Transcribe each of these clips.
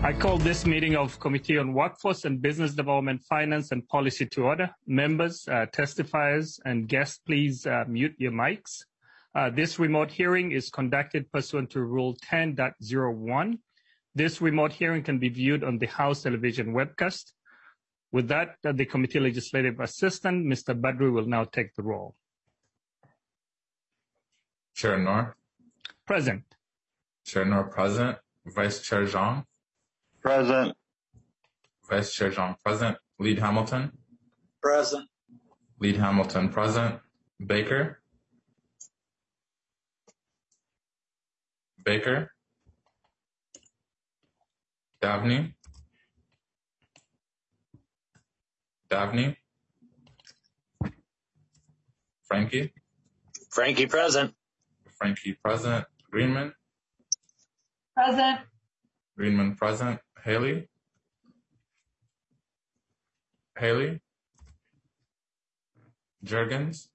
I call this meeting of Committee on Workforce and Business Development, Finance and Policy to order. Members, testifiers, and guests, please mute your mics. This remote hearing is conducted pursuant to Rule 10.01. This remote hearing can be viewed on the House television webcast. With that, the Committee Legislative Assistant, Mr. Badri, will now take the roll. Chair Noor. Present. Chair Noor present. Vice Chair Zhang. Present. Vice Chair Zhang present. Lead Hamilton. Present. Lead Hamilton present. Baker. Baker. Davni. Davni. Frankie. Frankie present. Frankie present. Greenman. Present. Greenman present. Haley. Haley. Jurgens.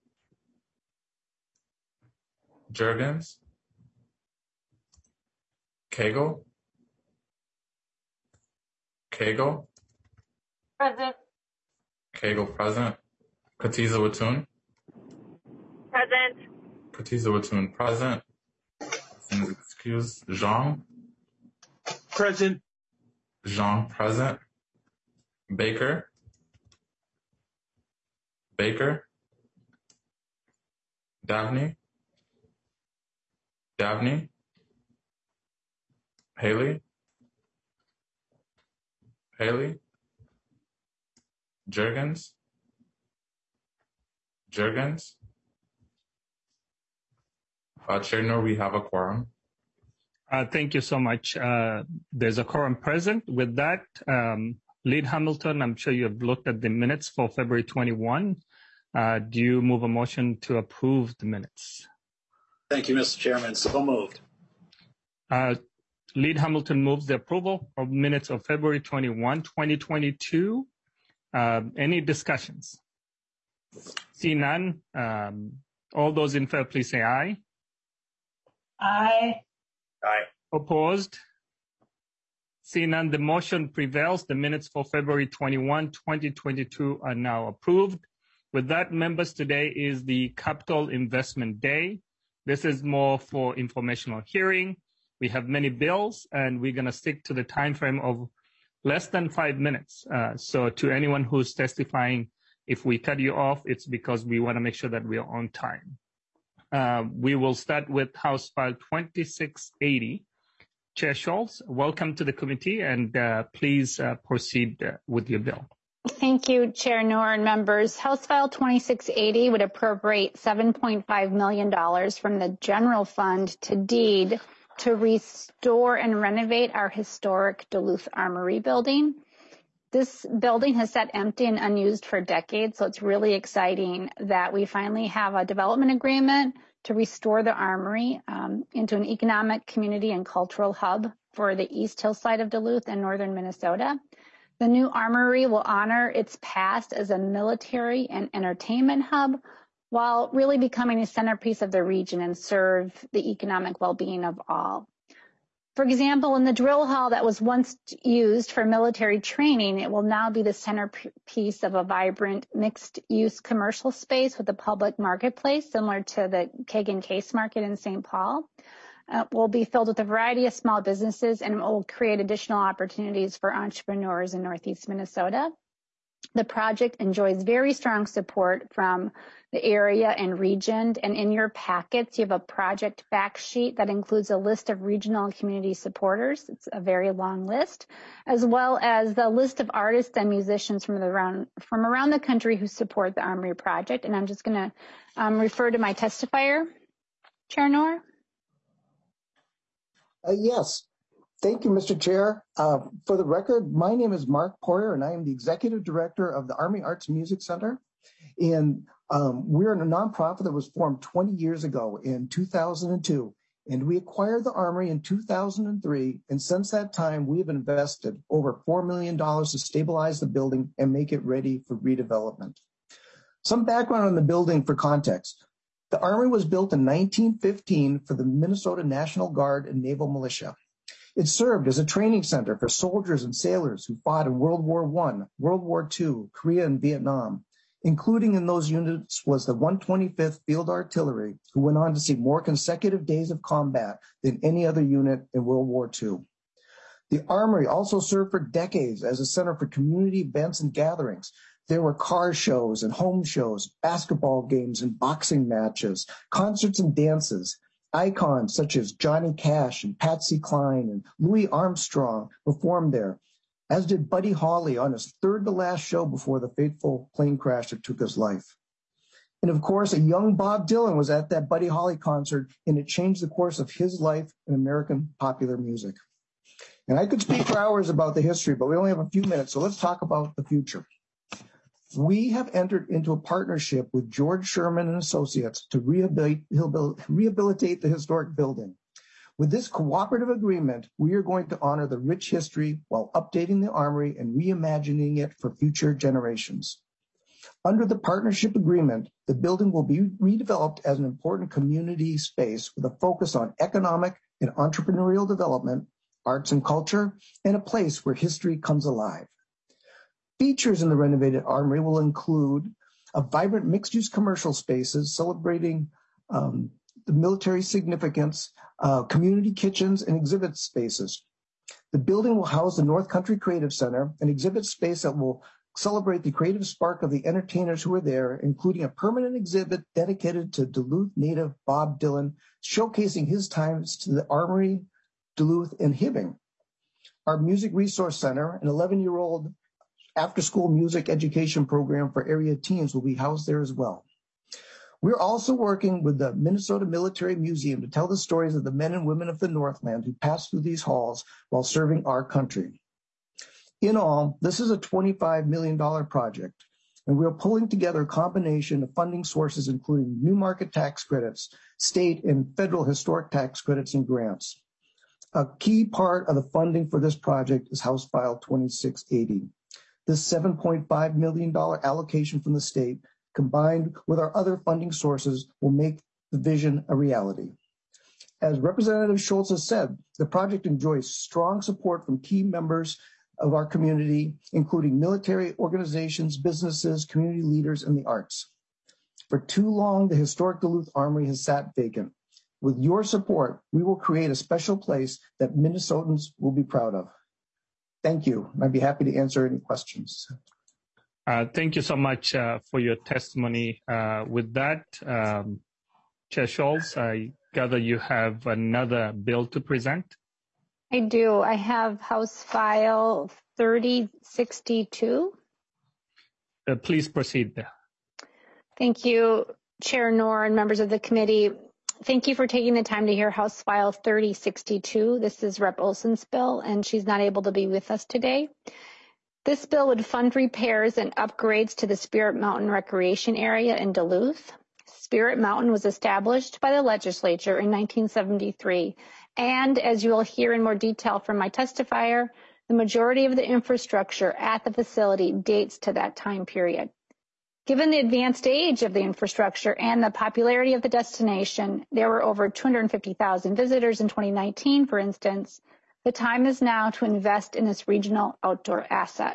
Jurgens. Cagle. Cagle. Present. Cagle present. Katiza Watun. Present. Katiza Watun present. Excuse. Zhang. Present. Zhang present. Baker. Baker. Davni. Davni. Haley. Haley. Jurgens. Jurgens. Chair Noor, we have a quorum. Thank you so much. There's a quorum present. With that, Lead Hamilton, I'm sure you have looked at the minutes for February 21. Do you move a motion to approve the minutes? Thank you, Mr. Chairman. So moved. Lead Hamilton moves the approval of minutes of February 21, 2022. Any discussions? See none. All those in favor, please say aye. Aye. Aye. Opposed? See none, the motion prevails. The minutes for February 21, 2022 are now approved. With that, members, today is the Capital Investment Day. This is more for informational hearing. We have many bills, and we're going to stick to the time frame of less than 5 minutes. So to anyone who's testifying, if we cut you off, it's because we want to make sure that we are on time. We will start with House File 2680. Chair Schultz, welcome to the committee, and please proceed with your bill. Thank you, Chair Noor and members. House File 2680 would appropriate $7.5 million from the general fund to deed to restore and renovate our historic Duluth Armory building. This building has sat empty and unused for decades, so it's really exciting that we finally have a development agreement to restore the Armory into an economic, community, and cultural hub for the East Hillside of Duluth and northern Minnesota. The new Armory will honor its past as a military and entertainment hub while really becoming a centerpiece of the region and serve the economic well-being of all. For example, in the drill hall that was once used for military training, it will now be the centerpiece of a vibrant mixed-use commercial space with a public marketplace similar to the Kagan Case Market in St. Paul. Will be filled with a variety of small businesses and will create additional opportunities for entrepreneurs in Northeast Minnesota. The project enjoys very strong support from the area and region, and in your packets, you have a project fact sheet that includes a list of regional and community supporters. It's a very long list, as well as the list of artists and musicians from around the country who support the Armory project. And I'm just going to refer to my testifier, Chair Noor. Yes. Thank you, Mr. Chair. For the record, my name is Mark Poyer, and I am the Executive Director of the Army Arts Music Center. And we're a nonprofit that was formed 20 years ago in 2002. And we acquired the Armory in 2003. And since that time, we have invested over $4 million to stabilize the building and make it ready for redevelopment. Some background on the building for context. The Armory was built in 1915 for the Minnesota National Guard and Naval Militia. It served as a training center for soldiers and sailors who fought in World War I, World War II, Korea, and Vietnam. Including in those units was the 125th Field Artillery, who went on to see more consecutive days of combat than any other unit in World War II. The Armory also served for decades as a center for community events and gatherings. There were car shows and home shows, basketball games and boxing matches, concerts and dances. Icons such as Johnny Cash and Patsy Cline and Louis Armstrong performed there, as did Buddy Holly on his third to last show before the fateful plane crash that took his life. And of course, a young Bob Dylan was at that Buddy Holly concert, and it changed the course of his life in American popular music. And I could speak for hours about the history, but we only have a few minutes, so let's talk about the future. We have entered into a partnership with George Sherman and Associates to rehabilitate the historic building. With this cooperative agreement, we are going to honor the rich history while updating the Armory and reimagining it for future generations. Under the partnership agreement, the building will be redeveloped as an important community space with a focus on economic and entrepreneurial development, arts and culture, and a place where history comes alive. Features in the renovated Armory will include a vibrant mixed-use commercial spaces celebrating the military significance, community kitchens, and exhibit spaces. The building will house the North Country Creative Center, an exhibit space that will celebrate the creative spark of the entertainers who were there, including a permanent exhibit dedicated to Duluth native Bob Dylan, showcasing his ties to the Armory, Duluth, and Hibbing. Our Music Resource Center, an 11-year-old after-school music education program for area teens, will be housed there as well. We're also working with the Minnesota Military Museum to tell the stories of the men and women of the Northland who passed through these halls while serving our country. In all, this is a $25 million project, and we're pulling together a combination of funding sources, including new market tax credits, state and federal historic tax credits, and grants. A key part of the funding for this project is House File 2680. This $7.5 million allocation from the state, combined with our other funding sources, will make the vision a reality. As Representative Schultz has said, the project enjoys strong support from key members of our community, including military organizations, businesses, community leaders, and the arts. For too long, the historic Duluth Armory has sat vacant. With your support, we will create a special place that Minnesotans will be proud of. Thank you. I'd be happy to answer any questions. Thank you so much for your testimony. With that, Chair Schultz, I gather you have another bill to present. I do. I have House File 3062. Please proceed there. Thank you, Chair Knorr and members of the committee. Thank you for taking the time to hear House File 3062. This is Rep. Olson's bill, and she's not able to be with us today. This bill would fund repairs and upgrades to the Spirit Mountain Recreation Area in Duluth. Spirit Mountain was established by the legislature in 1973, and as you will hear in more detail from my testifier, the majority of the infrastructure at the facility dates to that time period. Given the advanced age of the infrastructure and the popularity of the destination, there were over 250,000 visitors in 2019, for instance. The time is now to invest in this regional outdoor asset.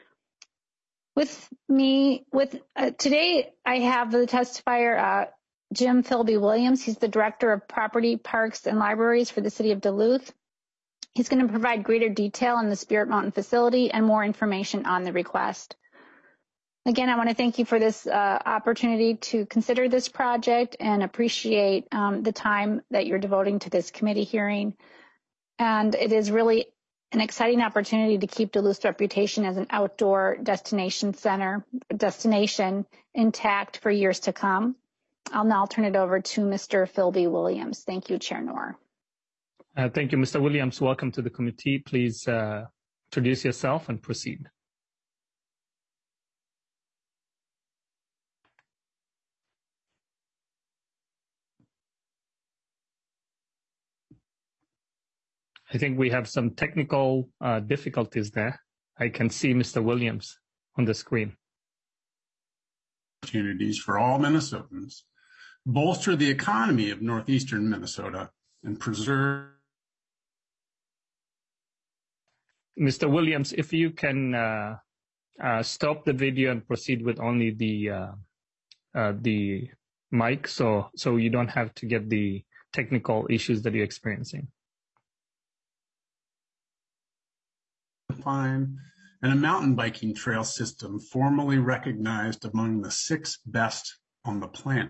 Today, I have the testifier, Jim Philby Williams. He's the Director of Property, Parks, and Libraries for the City of Duluth. He's going to provide greater detail on the Spirit Mountain facility and more information on the request. Again, I want to thank you for this opportunity to consider this project and appreciate the time that you're devoting to this committee hearing. And it is really an exciting opportunity to keep Duluth's reputation as an outdoor destination intact for years to come. I'll now turn it over to Mr. Philby Williams. Thank you, Chair Knorr. Thank you, Mr. Williams. Welcome to the committee. Please introduce yourself and proceed. I think we have some technical difficulties there. I can see Mr. Williams on the screen. Opportunities for all Minnesotans, bolster the economy of northeastern Minnesota, and preserve Mr. Williams, if you can stop the video and proceed with only the mic, so you don't have to get the technical issues that you're experiencing. And a mountain biking trail system formally recognized among the 6 best on the planet.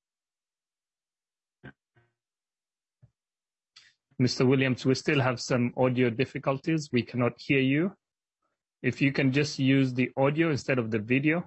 Mr. Williams, we still have some audio difficulties. We cannot hear you. If you can just use the audio instead of the video.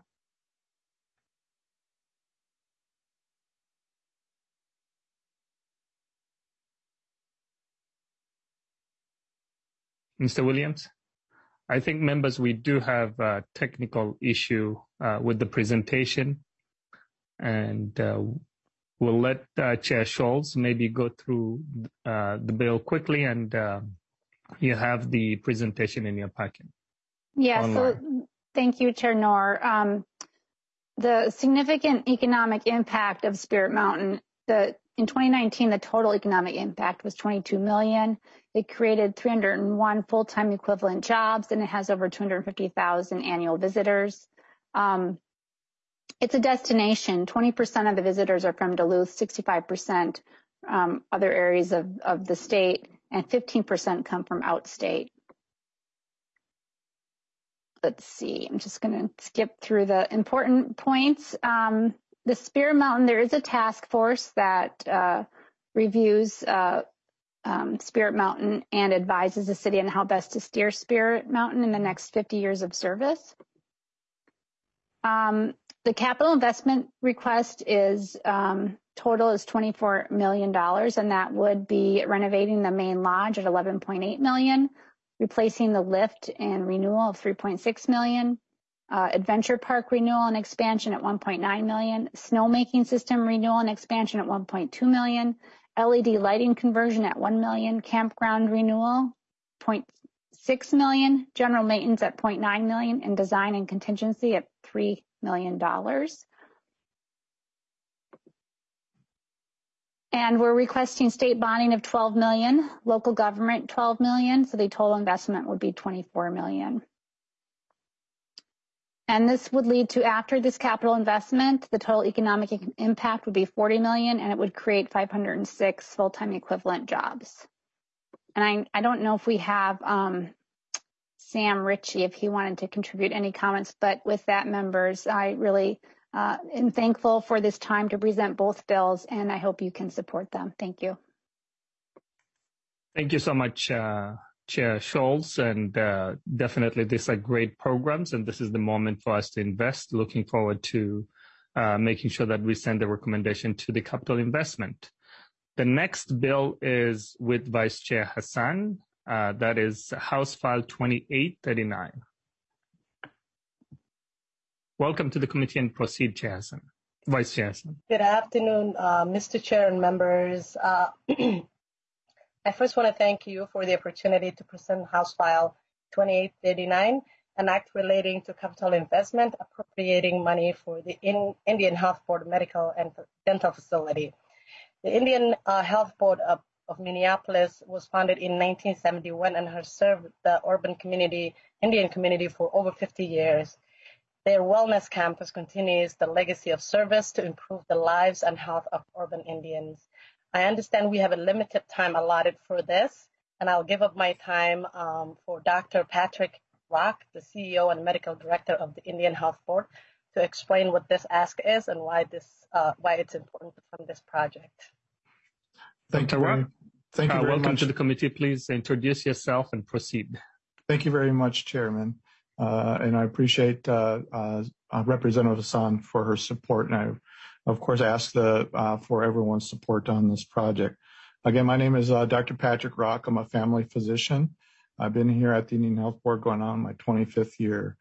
Mr. Williams? I think, members, we do have a technical issue with the presentation, and we'll let Chair Scholz maybe go through the bill quickly, and you have the presentation in your packet. Yeah, online. So thank you, Chair Noor. The significant economic impact of Spirit Mountain, in 2019, the total economic impact was $22 million. It created 301 full-time equivalent jobs, and it has over 250,000 annual visitors. It's a destination. 20% of the visitors are from Duluth, 65% other areas of the state, and 15% come from outstate. Let's see, I'm just going to skip through the important points. The Spirit Mountain, there is a task force that reviews Spirit Mountain and advises the city on how best to steer Spirit Mountain in the next 50 years of service. The capital investment request is total is $24 million, and that would be renovating the main lodge at $11.8 million, replacing the lift and renewal of $3.6 million, adventure park renewal and expansion at $1.9 million, snowmaking system renewal and expansion at $1.2 million, LED lighting conversion at $1 million, campground renewal $0.6 million, general maintenance at $0.9 million, and design and contingency at $3 million. And we're requesting state bonding of $12 million, local government $12 million, so the total investment would be $24 million. And this would lead to, after this capital investment, the total economic impact would be $40 million, and it would create 506 full-time equivalent jobs. And I don't know if we have Sam Ritchie, if he wanted to contribute any comments, but with that, members, I really am thankful for this time to present both bills, and I hope you can support them. Thank you. Thank you so much, Chair Scholz, and definitely these are great programs, and this is the moment for us to invest. Looking forward to making sure that we send a recommendation to the capital investment. The next bill is with Vice Chair Hassan. That is House File 2839. Welcome to the committee, and proceed, Chair Hassan. Vice Chair Hassan. Good afternoon, Mr. Chair and members. I first want to thank you for the opportunity to present House File 2839, an act relating to capital investment, appropriating money for the Indian Health Board medical and dental facility. The Indian Health Board of Minneapolis was founded in 1971 and has served the urban community, Indian community, for over 50 years. Their wellness campus continues the legacy of service to improve the lives and health of urban Indians. I understand we have a limited time allotted for this, and I'll give up my time for Dr. Patrick Rock, the CEO and Medical Director of the Indian Health Board, to explain what this ask is and why it's important to fund this project. Thank you very much. Welcome to the committee. Please introduce yourself and proceed. Thank you very much, Chairman. And I appreciate Representative Hassan for her support. And I, of course, ask for everyone's support on this project. Again, my name is Dr. Patrick Rock. I'm a family physician. I've been here at the Indian Health Board going on my 25th year.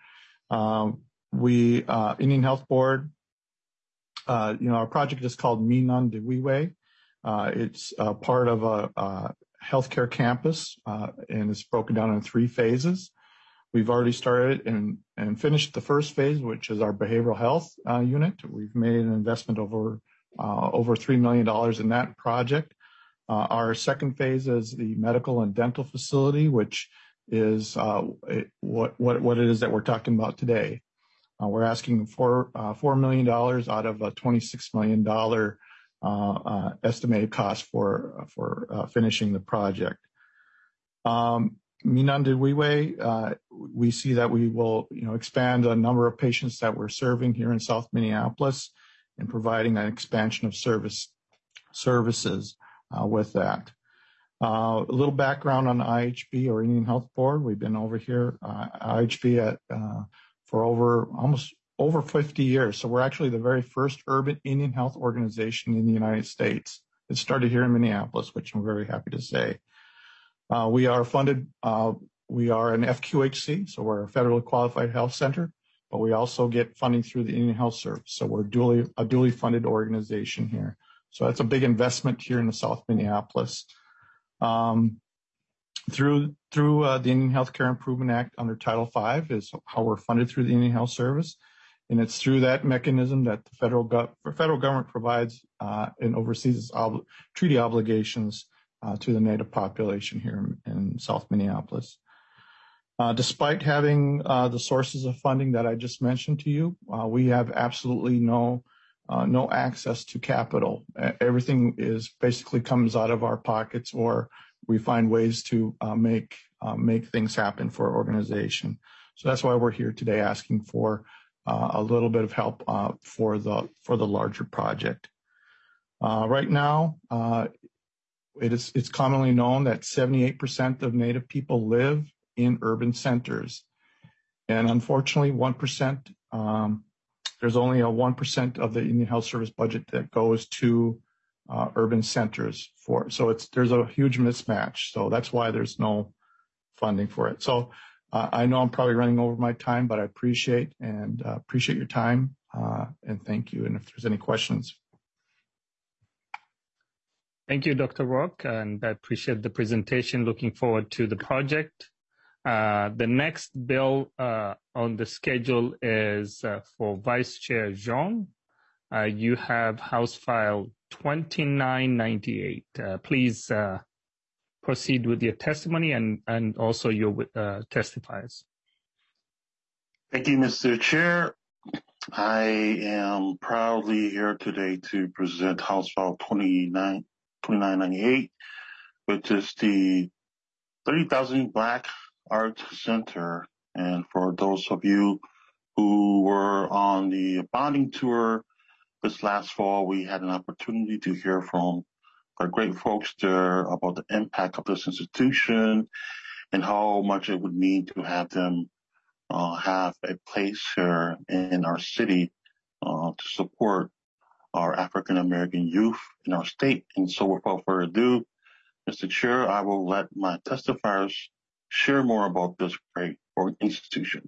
Indian Health Board, our project is called Minan Dewiwe. It's part of a healthcare campus, and it's broken down in 3 phases. We've already started and finished the first phase, which is our behavioral health unit. We've made an investment over $3 million in that project. Our second phase is the medical and dental facility, which is what it is that we're talking about today. We're asking for $4 million out of a $26 million estimated cost for finishing the project. Minandwiwe, we see that we will, expand the number of patients that we're serving here in South Minneapolis and providing an expansion of services with that. A little background on IHB, or Indian Health Board. We've been over here, IHB, for almost over 50 years. So we're actually the very first urban Indian health organization in the United States. It started here in Minneapolis, which I'm very happy to say. We are funded, we are an FQHC, so we're a federally qualified health center, but we also get funding through the Indian Health Service. So we're a duly funded organization here. So that's a big investment here in the South Minneapolis. Through the Indian Healthcare Improvement Act under Title V is how we're funded through the Indian Health Service. And it's through that mechanism that the federal government provides and oversees treaty obligations to the Native population here in South Minneapolis. Despite having the sources of funding that I just mentioned to you, we have absolutely no access to capital. Everything basically comes out of our pockets, or we find ways to make things happen for our organization. So that's why we're here today, asking for a little bit of help for the larger project. Right now, it's commonly known that 78% of Native people live in urban centers, and unfortunately, 1%. There's only a 1% of the Indian Health Service budget that goes to urban centers there's a huge mismatch. So that's why there's no funding for it. So I know I'm probably running over my time, but I appreciate your time and thank you. And if there's any questions. Thank you, Dr. Rourke, and I appreciate the presentation. Looking forward to the project. The next bill on the schedule is for Vice Chair Jean. You have House File 2998. Please proceed with your testimony and also your testifiers. Thank you, Mr. Chair. I am proudly here today to present House File 2998, which is the 30,000 Black Arts Center. And for those of you who were on the bonding tour this last fall, we had an opportunity to hear from our great folks there about the impact of this institution and how much it would mean to have them have a place here in our city to support our African American youth in our state. And so without further ado, Mr. Chair, I will let my testifiers share more about this great institution.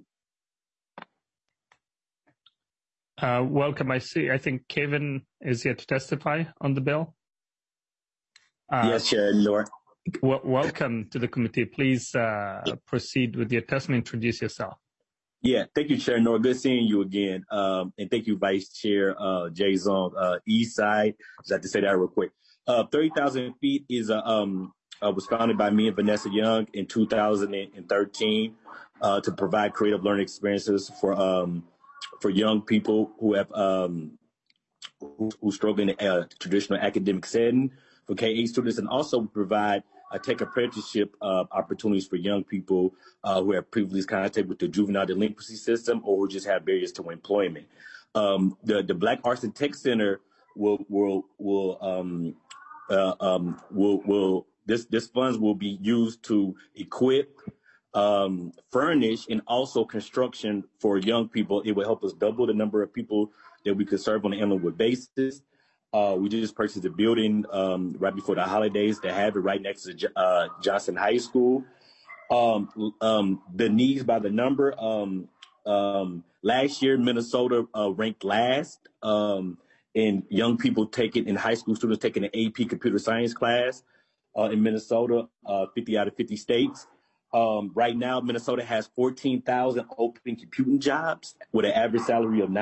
Welcome. I think Kevin is here to testify on the bill. Yes, Chair Noor. Welcome to the committee. Please proceed with your testimony. Introduce yourself. Yeah, thank you, Chair Noor. Good seeing you again. And thank you, Vice Chair Jason Eastside. Just have to say that real quick. 30,000 Feet is was founded by me and Vanessa Young in 2013 to provide creative learning experiences for young people who have who struggle in a traditional academic setting for K-8 students, and also provide tech apprenticeship opportunities for young people who have previously contacted with the juvenile delinquency system or who just have barriers to employment. The Black Arts and Tech Center this funds will be used to equip, furnish, and also construction for young people. It will help us double the number of people that we could serve on an annual basis. We just purchased a building right before the holidays to have it right next to Johnson High School. The needs by the number. Last year, Minnesota ranked last in young people in high school students taking an AP computer science class in Minnesota, 50 out of 50 states. Right now, Minnesota has 14,000 open computing jobs with an average salary of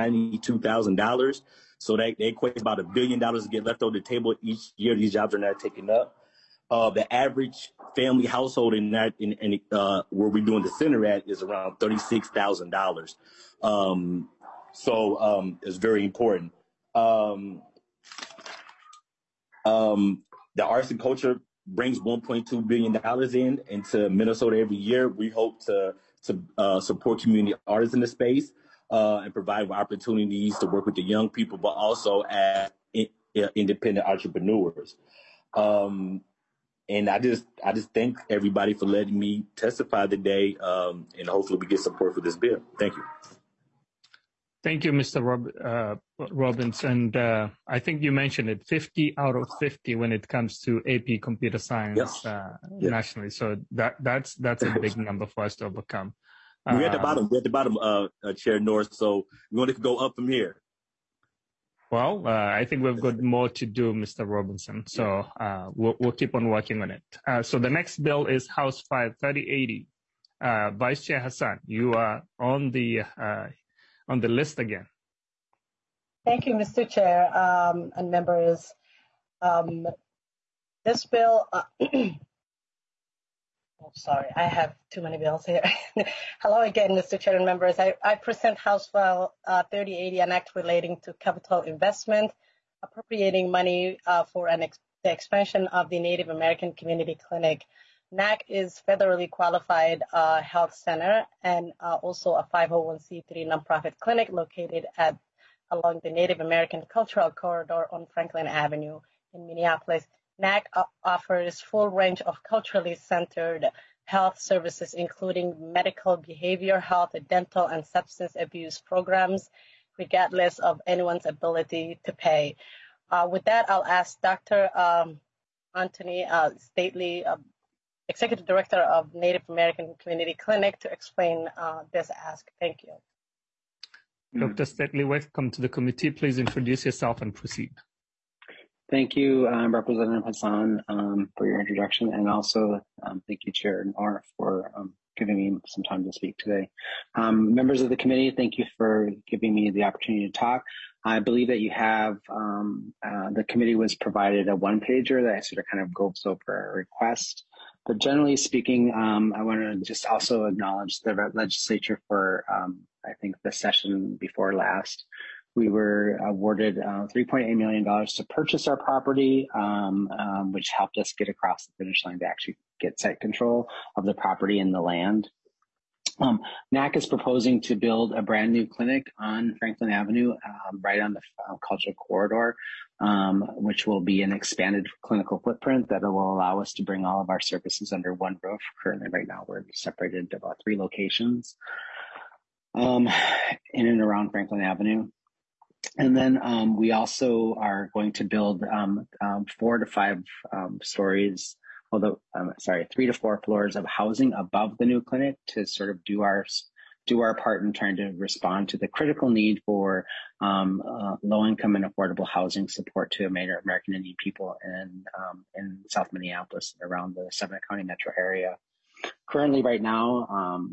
$92,000. So they equate about $1 billion to get left on the table each year. These jobs are not taken up. The average family household in where we're doing the center at is around $36,000. So it's very important. The arts and culture brings $1.2 billion into Minnesota every year. We hope to support community artists in the space and provide opportunities to work with the young people, but also as independent entrepreneurs. And I just thank everybody for letting me testify today, and hopefully we get support for this bill. Thank you. Thank you, Mr. Robbins. And I think you mentioned it, 50 out of 50 when it comes to AP Computer Science nationally. So that's a big number for us to overcome. We're at the bottom. We're at the bottom, Chair Norris. So we want to go up from here. Well, I think we've got more to do, Mr. Robinson. So we'll keep on working on it. So the next bill is House File 3080. Vice Chair Hassan, you are on the list again. Thank you, Mr. Chair and members. This bill, sorry, I have too many bills here. Hello again, Mr. Chair and members. I present House File 3080, an act relating to capital investment, appropriating money for the expansion of the Native American Community Clinic. NAC is federally qualified health center and also a 501c3 nonprofit clinic located along the Native American Cultural Corridor on Franklin Avenue in Minneapolis. NAC offers full range of culturally centered health services, including medical, behavioral health, dental, and substance abuse programs, regardless of anyone's ability to pay. With that, I'll ask Dr. Anthony Stately, Executive Director of Native American Community Clinic, to explain this ask. Thank you. Dr. Stately, welcome to the committee. Please introduce yourself and proceed. Thank you, Representative Hassan, for your introduction, and also thank you, Chair Noor, for giving me some time to speak today. Members of the committee, thank you for giving me the opportunity to talk. I believe that you have, the committee was provided a one-pager that sort of kind of goes over our request. But generally speaking, I want to just also acknowledge the legislature for, I think, the session before last. We were awarded $3.8 million to purchase our property, which helped us get across the finish line to actually get site control of the property and the land. NAC is proposing to build a brand new clinic on Franklin Avenue, right on the Cultural Corridor, which will be an expanded clinical footprint that will allow us to bring all of our services under one roof. Currently, right now, we're separated into about 3 locations in and around Franklin Avenue. And then we also are going to build 4 to 5 stories, although 3 to 4 floors of housing above the new clinic to sort of do our part in trying to respond to the critical need for low-income and affordable housing support to American Indian people in South Minneapolis and around the Summit County metro area. Currently, right now,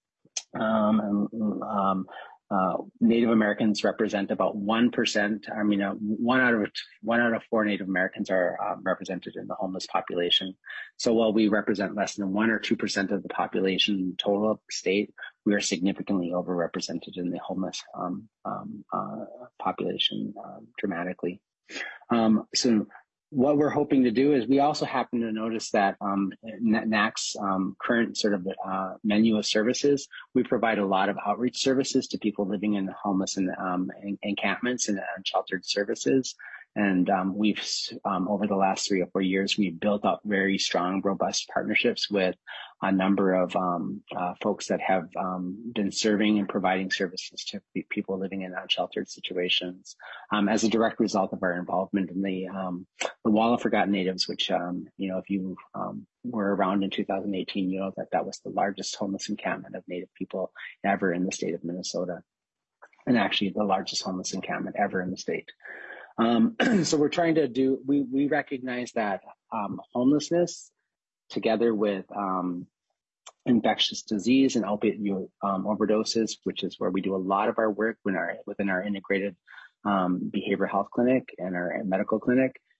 Native Americans represent about 1%. I mean, 1 out of 4 Native Americans are represented in the homeless population. So while we represent less than 1 or 2% of the population total of the state, we are significantly overrepresented in the homeless population dramatically. So what we're hoping to do is we also happen to notice that NAC's current sort of menu of services, we provide a lot of outreach services to people living in homeless and encampments and unsheltered services. And we've, over the last 3 or 4 years, we've built up very strong, robust partnerships with a number of folks that have been serving and providing services to people living in unsheltered situations. As a direct result of our involvement in the Wall of Forgotten Natives, which, if you were around in 2018, you know that was the largest homeless encampment of Native people ever in the state of Minnesota, and actually the largest homeless encampment ever in the state. So we're trying to do, we recognize that homelessness together with infectious disease and opiate overdoses, which is where we do a lot of our work within our integrated behavioral health clinic and our medical clinic,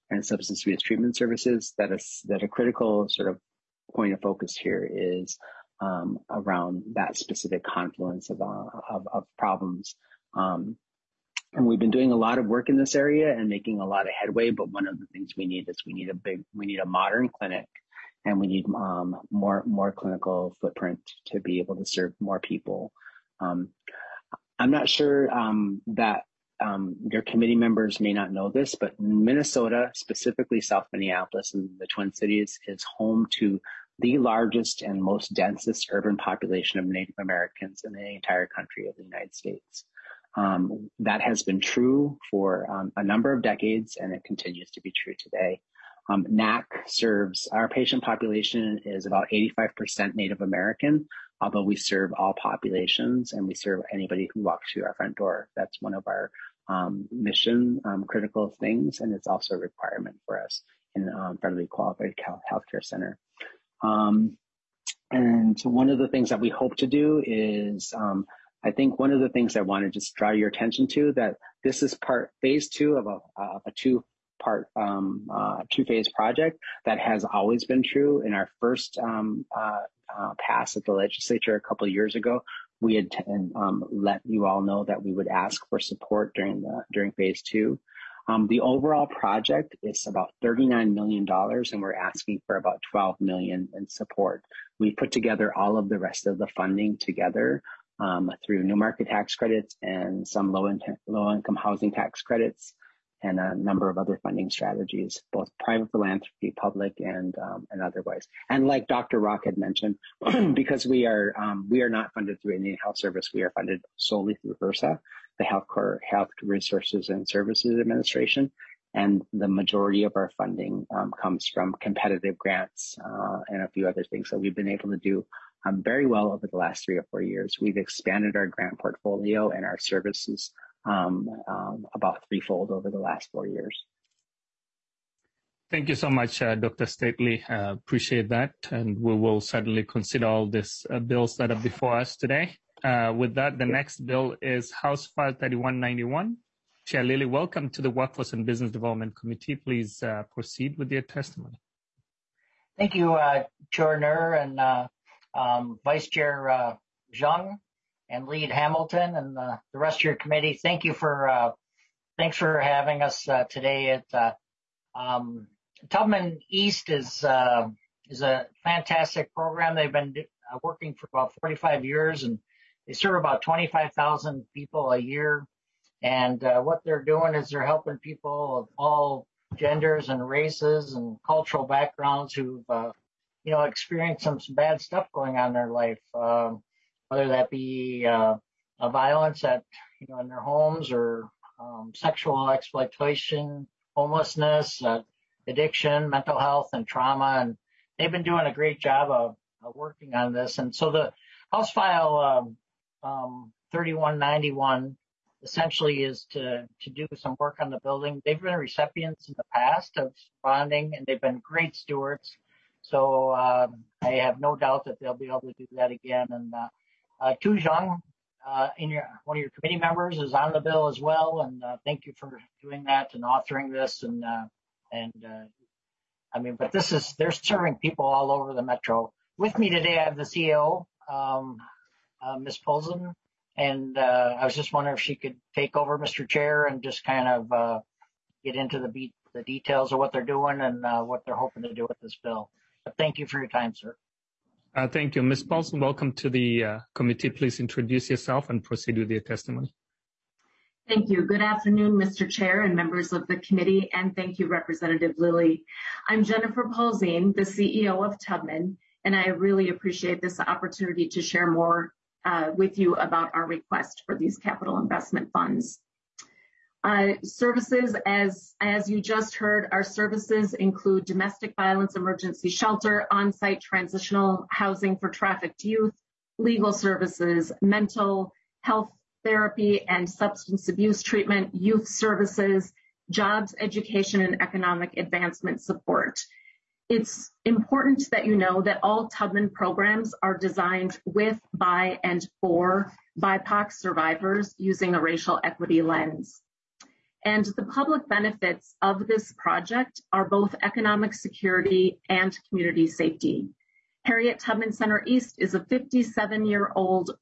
and substance abuse treatment services. That a critical sort of point of focus here is around that specific confluence of problems. And we've been doing a lot of work in this area and making a lot of headway. But one of the things we need is we need a modern clinic, and we need more clinical footprint to be able to serve more people. I'm not sure that your committee members may not know this, but Minnesota, specifically South Minneapolis and the Twin Cities, is home to the largest and most densest urban population of Native Americans in the entire country of the United States. That has been true for a number of decades, and it continues to be true today. NAC serves, our patient population is about 85% Native American, although we serve all populations and we serve anybody who walks through our front door. That's one of our mission critical things, and it's also a requirement for us in Federally Qualified Healthcare Center. And one of the things that we hope to do is, I think one of the things I want to just draw your attention to, that this is phase 2 of a two-part, two-phase project that has always been true. In our first pass at the legislature a couple of years ago, we had let you all know that we would ask for support during phase 2. The overall project is about $39 million, and we're asking for about $12 million in support. We put together all of the rest of the funding together through new market tax credits and some low-income housing tax credits, and a number of other funding strategies, both private philanthropy, public, and otherwise. And like Dr. Rock had mentioned, because we are not funded through Indian Health Service, we are funded solely through HRSA, the Health Resources and Services Administration, and the majority of our funding comes from competitive grants and a few other things. So we've been able to do very well over the last 3 or 4 years. We've expanded our grant portfolio and our services about threefold over the last 4 years. Thank you so much, Dr. Stately. Appreciate that. And we will certainly consider all these bills that are before us today. With that, the next bill is House File 3191. Chair Lilly, welcome to the Workforce and Business Development Committee. Please proceed with your testimony. Thank you, Chair Nur and Vice Chair Zhang and Lead Hamilton and the rest of your committee. Thank you for thanks for having us today at Tubman East is a fantastic program. They've been working for about 45 years, and they serve about 25,000 people a year. And what they're doing is they're helping people of all genders and races and cultural backgrounds who've experienced some bad stuff going on in their life, whether that be violence in their homes or sexual exploitation, homelessness, addiction, mental health, and trauma. And they've been doing a great job of working on this. And so the House File 3191 essentially is to do some work on the building. They've been recipients in the past of bonding, and they've been great stewards. So I have no doubt that they'll be able to do that again. And Tu Zhang, one of your committee members, is on the bill as well. And thank you for doing that and authoring this. But they're serving people all over the metro. With me today, I have the CEO, Ms. Polson. And I was just wondering if she could take over, Mr. Chair, and just kind of get into the details of what they're doing and what they're hoping to do with this bill. But thank you for your time, sir. Thank you. Ms. Paulson, welcome to the committee. Please introduce yourself and proceed with your testimony. Thank you. Good afternoon, Mr. Chair and members of the committee, and thank you, Representative Lilly. I'm Jennifer Polzin, the CEO of Tubman, and I really appreciate this opportunity to share more with you about our request for these capital investment funds. Services, as you just heard, our services include domestic violence emergency shelter, on-site transitional housing for trafficked youth, legal services, mental health therapy and substance abuse treatment, youth services, jobs, education, and economic advancement support. It's important that you know that all Tubman programs are designed with, by, and for BIPOC survivors using a racial equity lens. And the public benefits of this project are both economic security and community safety. Harriet Tubman Center East is a 57-year-old,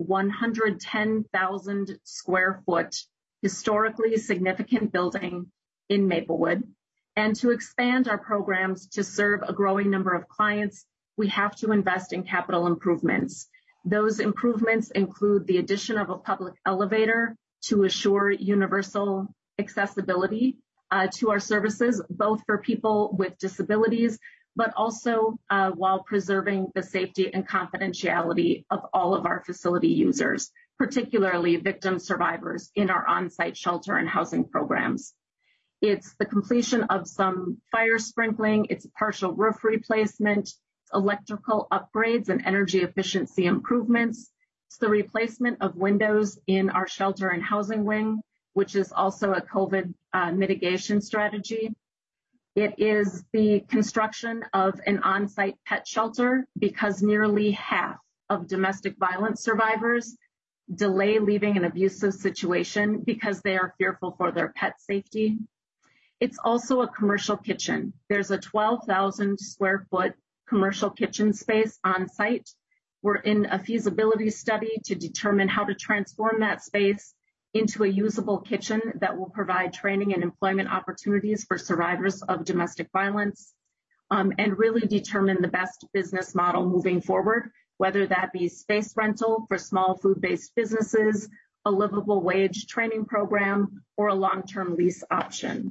110,000 square foot, historically significant building in Maplewood. And to expand our programs to serve a growing number of clients, we have to invest in capital improvements. Those improvements include the addition of a public elevator to assure universal accessibility to our services, both for people with disabilities, but also while preserving the safety and confidentiality of all of our facility users, particularly victim survivors in our on-site shelter and housing programs. It's the completion of some fire sprinkling, it's partial roof replacement, electrical upgrades and energy efficiency improvements. It's the replacement of windows in our shelter and housing wing, which is also a COVID mitigation strategy. It is the construction of an on-site pet shelter because nearly half of domestic violence survivors delay leaving an abusive situation because they are fearful for their pet safety. It's also a commercial kitchen. There's a 12,000 square foot commercial kitchen space on site. We're in a feasibility study to determine how to transform that space into a usable kitchen that will provide training and employment opportunities for survivors of domestic violence, and really determine the best business model moving forward, whether that be space rental for small food-based businesses, a livable wage training program, or a long-term lease option.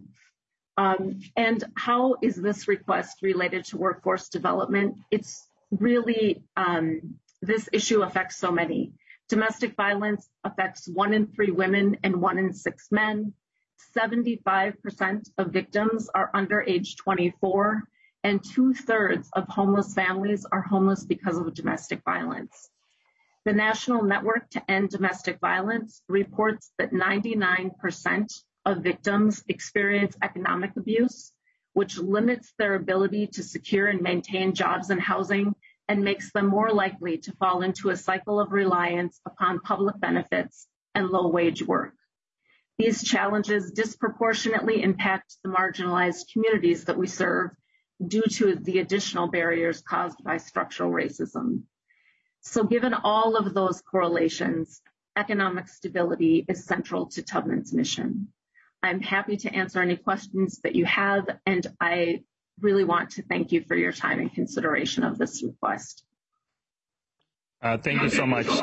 And how is this request related to workforce development? It's really, this issue affects so many. Domestic violence affects 1 in 3 women and 1 in 6 men. 75% of victims are under age 24, and 2/3 of homeless families are homeless because of domestic violence. The National Network to End Domestic Violence reports that 99% of victims experience economic abuse, which limits their ability to secure and maintain jobs and housing and makes them more likely to fall into a cycle of reliance upon public benefits and low-wage work. These challenges disproportionately impact the marginalized communities that we serve due to the additional barriers caused by structural racism. So given all of those correlations, economic stability is central to Tubman's mission. I'm happy to answer any questions that you have, and I really want to thank you for your time and consideration of this request. Thank you so much,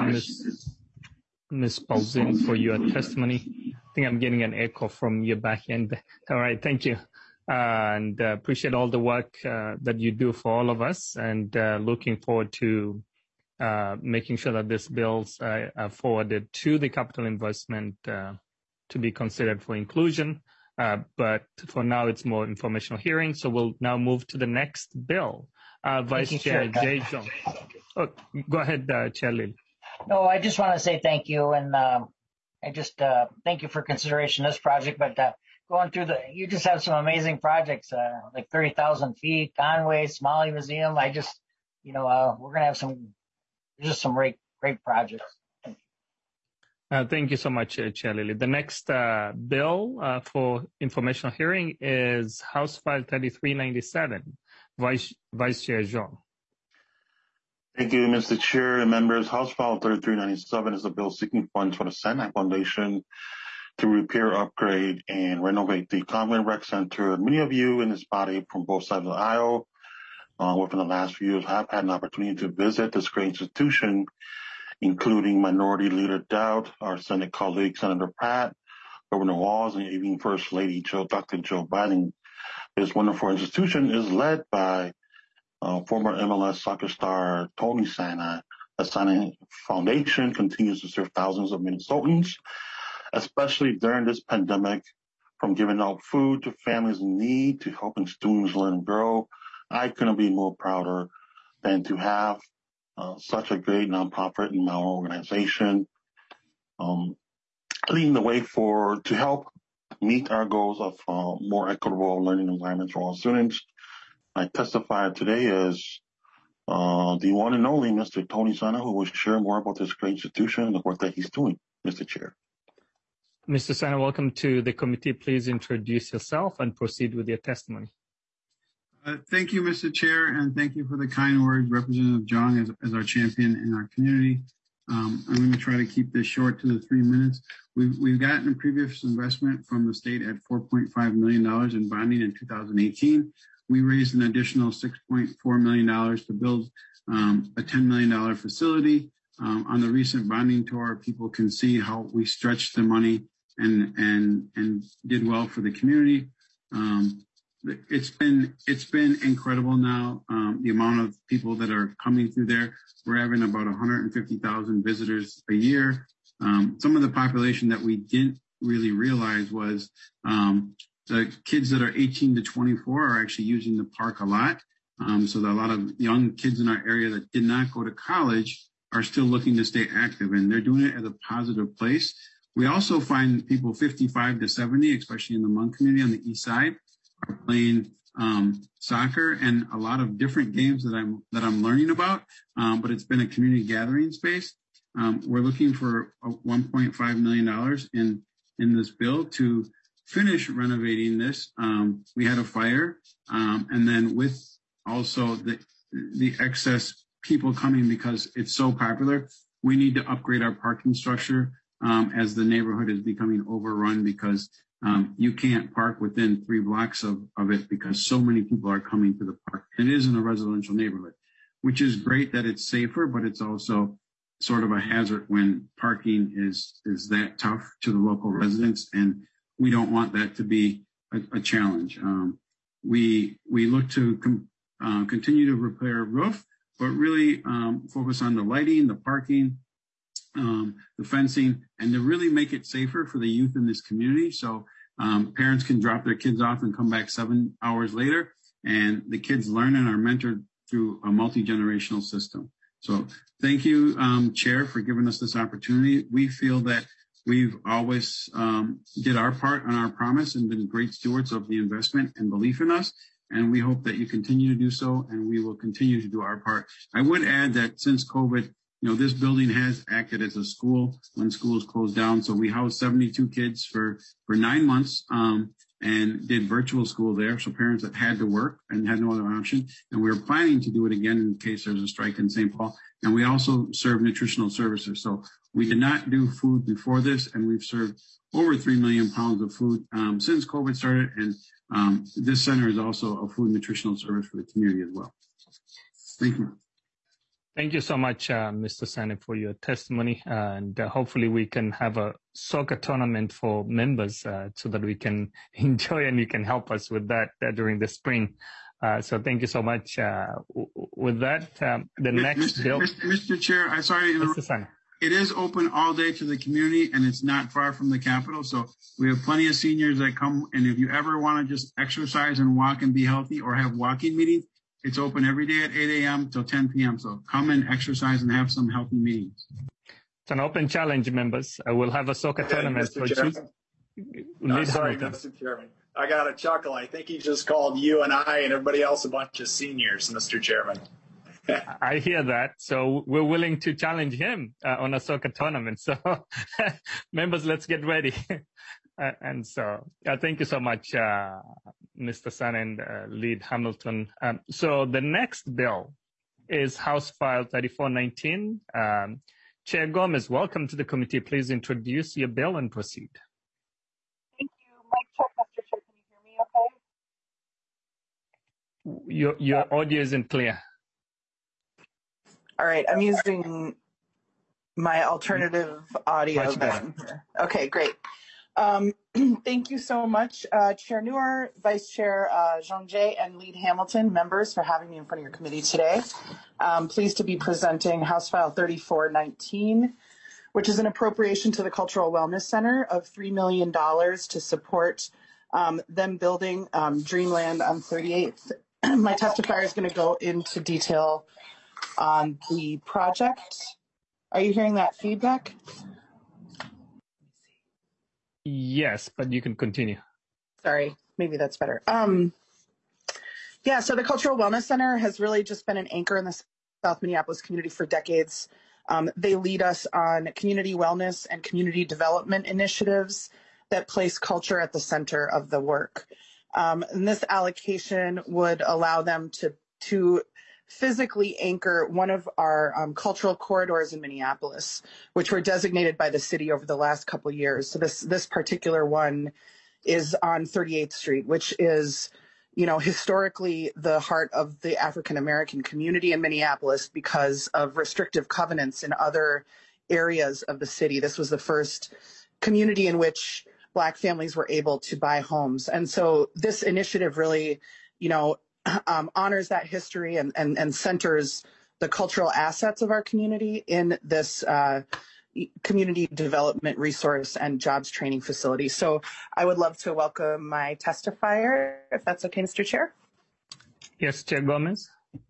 Ms. Paulsen, for your testimony. I think I'm getting an echo from your back end. All right, thank you. And appreciate all the work that you do for all of us, and looking forward to making sure that these bills are forwarded to the capital investment to be considered for inclusion. But for now, it's more informational hearing. So we'll now move to the next bill. Vice Chair Jay Jong. Oh, go ahead, Chair Lil. No, I just want to say thank you, and I just thank you for consideration of this project. But going through you just have some amazing projects, like 30,000 feet, Conway, Smalley Museum. I just, we're gonna have some great projects. Thank you so much, Chair Lilly. The next bill for informational hearing is House File 3397. Vice Chair Jean. Thank you, Mr. Chair and members. House File 3397 is a bill seeking funds for the Sandhack Foundation to repair, upgrade, and renovate the Conway Rec Center. Many of you in this body from both sides of the aisle within the last few years have had an opportunity to visit this great institution, including Minority Leader Dowd, our Senate colleague, Senator Pratt, Governor Walz, and even First Lady Dr. Joe Biden. This wonderful institution is led by former MLS soccer star Tony Sanneh. The Sanneh Foundation continues to serve thousands of Minnesotans, especially during this pandemic, from giving out food to families in need to helping students learn and grow. I couldn't be more prouder than to have such a great nonprofit and organization leading the way to help meet our goals of more equitable learning environments for all students. I testify today as the one and only Mr. Tony Sanneh, who will share more about this great institution and the work that he's doing, Mr. Chair. Mr. Sana, welcome to the committee. Please introduce yourself and proceed with your testimony. Thank you, Mr. Chair, and thank you for the kind words, Representative Jong, as our champion in our community. I'm going to try to keep this short to the 3 minutes. We've gotten a previous investment from the state at $4.5 million in bonding in 2018. We raised an additional $6.4 million to build a $10 million facility. On the recent bonding tour, people can see how we stretched the money and did well for the community. It's been incredible now, the amount of people that are coming through there. We're having about 150,000 visitors a year. Some of the population that we didn't really realize was the kids that are 18 to 24 are actually using the park a lot. So that a lot of young kids in our area that did not go to college are still looking to stay active, and they're doing it at a positive place. We also find people 55 to 70, especially in the Hmong community on the east side, are playing soccer and a lot of different games that I'm learning about. But it's been a community gathering space. We're looking for $1.5 million in this bill to finish renovating this. We had a fire, and then with also the excess people coming because it's so popular, we need to upgrade our parking structure as the neighborhood is becoming overrun because you can't park within 3 blocks of it because so many people are coming to the park. It is in a residential neighborhood, which is great that it's safer, but it's also sort of a hazard when parking is that tough to the local residents, and we don't want that to be a challenge. We look to continue to repair a roof, but really focus on the lighting, the parking, the fencing, and to really make it safer for the youth in this community. So parents can drop their kids off and come back 7 hours later, and the kids learn and are mentored through a multi-generational system. So thank you, Chair, for giving us this opportunity. We feel that we've always did our part on our promise and been great stewards of the investment and belief in us. And we hope that you continue to do so, and we will continue to do our part. I would add that since COVID, this building has acted as a school when schools closed down. So we housed 72 kids for 9 months and did virtual school there. So parents that had to work and had no other option. And we were planning to do it again in case there's a strike in St. Paul. And we also serve nutritional services. So we did not do food before this, and we've served over 3 million pounds of food since COVID started. And this center is also a food nutritional service for the community as well. Thank you. Thank you so much, Mr. Sana, for your testimony. And hopefully we can have a soccer tournament for members so that we can enjoy and you can help us with that during the spring. So thank you so much. With that, the next bill. Mr. Chair, I'm sorry to interrupt. Mr. Sana. It is open all day to the community, and it's not far from the Capitol. So we have plenty of seniors that come. And if you ever want to just exercise and walk and be healthy or have walking meetings, it's open every day at 8 a.m. till 10 p.m. So come and exercise and have some healthy meetings. It's an open challenge, members. We'll have a soccer tournament. Mr. Chairman. I'm sorry, Mr. Chairman. I got a chuckle. I think he just called you and I and everybody else a bunch of seniors, Mr. Chairman. I hear that. So we're willing to challenge him on a soccer tournament. So members, let's get ready. And so thank you so much, Mr. Sun and Lead Hamilton. So the next bill is House File 3419. Chair Gomez, welcome to the committee. Please introduce your bill and proceed. Thank you. Mic check, Mr. Chair. Can you hear me okay? Your audio isn't clear. All right, I'm using my alternative audio then. Okay, great. Thank you so much, Chair Noor, Vice Chair Zhang Jie, and Lead Hamilton, members, for having me in front of your committee today. Pleased to be presenting House File 3419, which is an appropriation to the Cultural Wellness Center of $3 million to support them building Dreamland on 38th. My testifier is going to go into detail on the project. Are you hearing that feedback? Yes, but you can continue. Sorry, maybe that's better. Yeah, so the Cultural Wellness Center has really just been an anchor in the South Minneapolis community for decades. They lead us on community wellness and community development initiatives that place culture at the center of the work. And this allocation would allow them to physically anchor one of our cultural corridors in Minneapolis, which were designated by the city over the last couple of years. So this particular one is on 38th Street, which is, historically the heart of the African American community in Minneapolis because of restrictive covenants in other areas of the city. This was the first community in which Black families were able to buy homes. And so this initiative really, honors that history and centers the cultural assets of our community in this community development resource and jobs training facility. So I would love to welcome my testifier, if that's okay, Mr. Chair. Yes, Chair Gomez.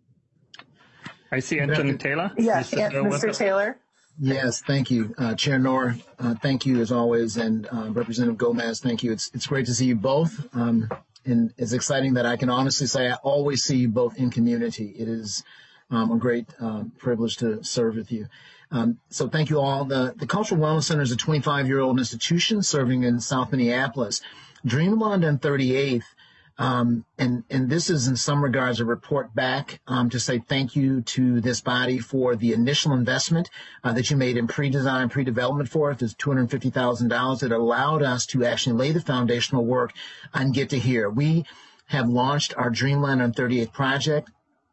I see Anthony Taylor. Yes, Mr. Taylor. Yes, thank you, Chair Noor. Thank you as always, and Representative Gomez. Thank you. It's great to see you both. And it's exciting that I can honestly say I always see you both in community. It is a great privilege to serve with you. So thank you all. The Cultural Wellness Center is a 25-year-old institution serving in South Minneapolis. Dreamland on 38th, and this is in some regards a report back to say thank you to this body for the initial investment that you made in pre-design, pre-development for it. There's $250,000 that allowed us to actually lay the foundational work and get to here. We have launched our Dreamland on 38th project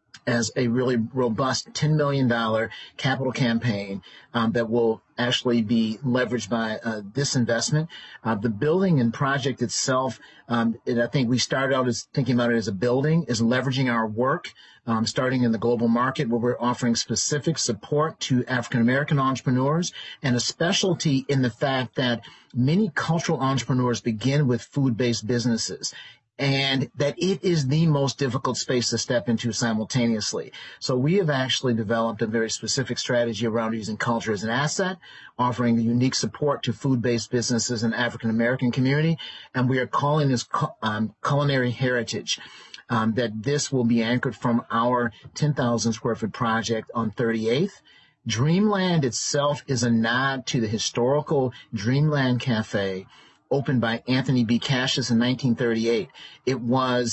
as a really robust $10 million capital campaign that will actually be leveraged by this investment. The building and project itself, and I think we started out as thinking about it as a building, is leveraging our work, starting in the global market where we're offering specific support to African-American entrepreneurs and a specialty in the fact that many cultural entrepreneurs begin with food-based businesses, and that it is the most difficult space to step into simultaneously. So we have actually developed a very specific strategy around using culture as an asset, offering unique support to food-based businesses in the African-American community, and we are calling this culinary heritage. That this will be anchored from our 10,000 square foot project on 38th. Dreamland itself is a nod to the historical Dreamland Cafe, opened by Anthony B. Cassius in 1938. It was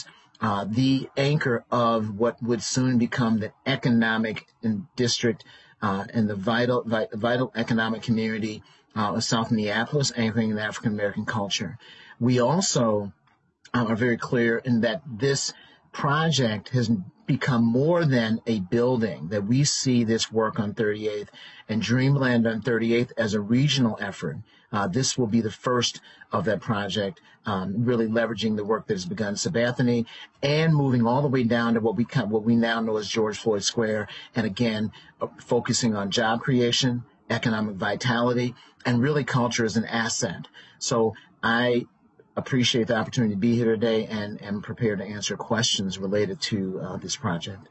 the anchor of what would soon become the economic district and the vital economic community of South Minneapolis, anchoring the African-American culture. We also are very clear in that this project has become more than a building, that we see this work on 38th and Dreamland on 38th as a regional effort. This will be the first of that project, really leveraging the work that has begun in Sabathani and moving all the way down to what we now know as George Floyd Square, and again, focusing on job creation, economic vitality, and really culture as an asset. So I appreciate the opportunity to be here today and am prepared to answer questions related to this project.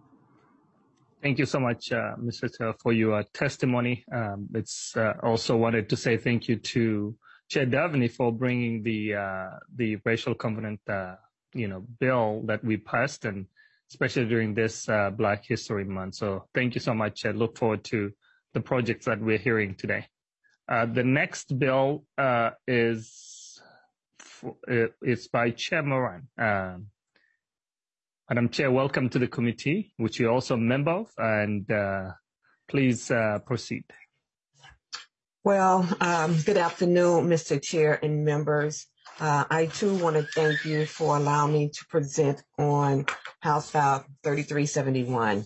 Thank you so much, Mr. Taylor, for your testimony. It's also wanted to say thank you to Chair Davany for bringing the racial covenant, bill that we passed, and especially during this Black History Month. So thank you so much. I look forward to the projects that we're hearing today. The next bill is by Chair Moran. Madam Chair, welcome to the committee, which you're also a member of, and please proceed. Well, good afternoon, Mr. Chair and members. I too want to thank you for allowing me to present on House File 3371.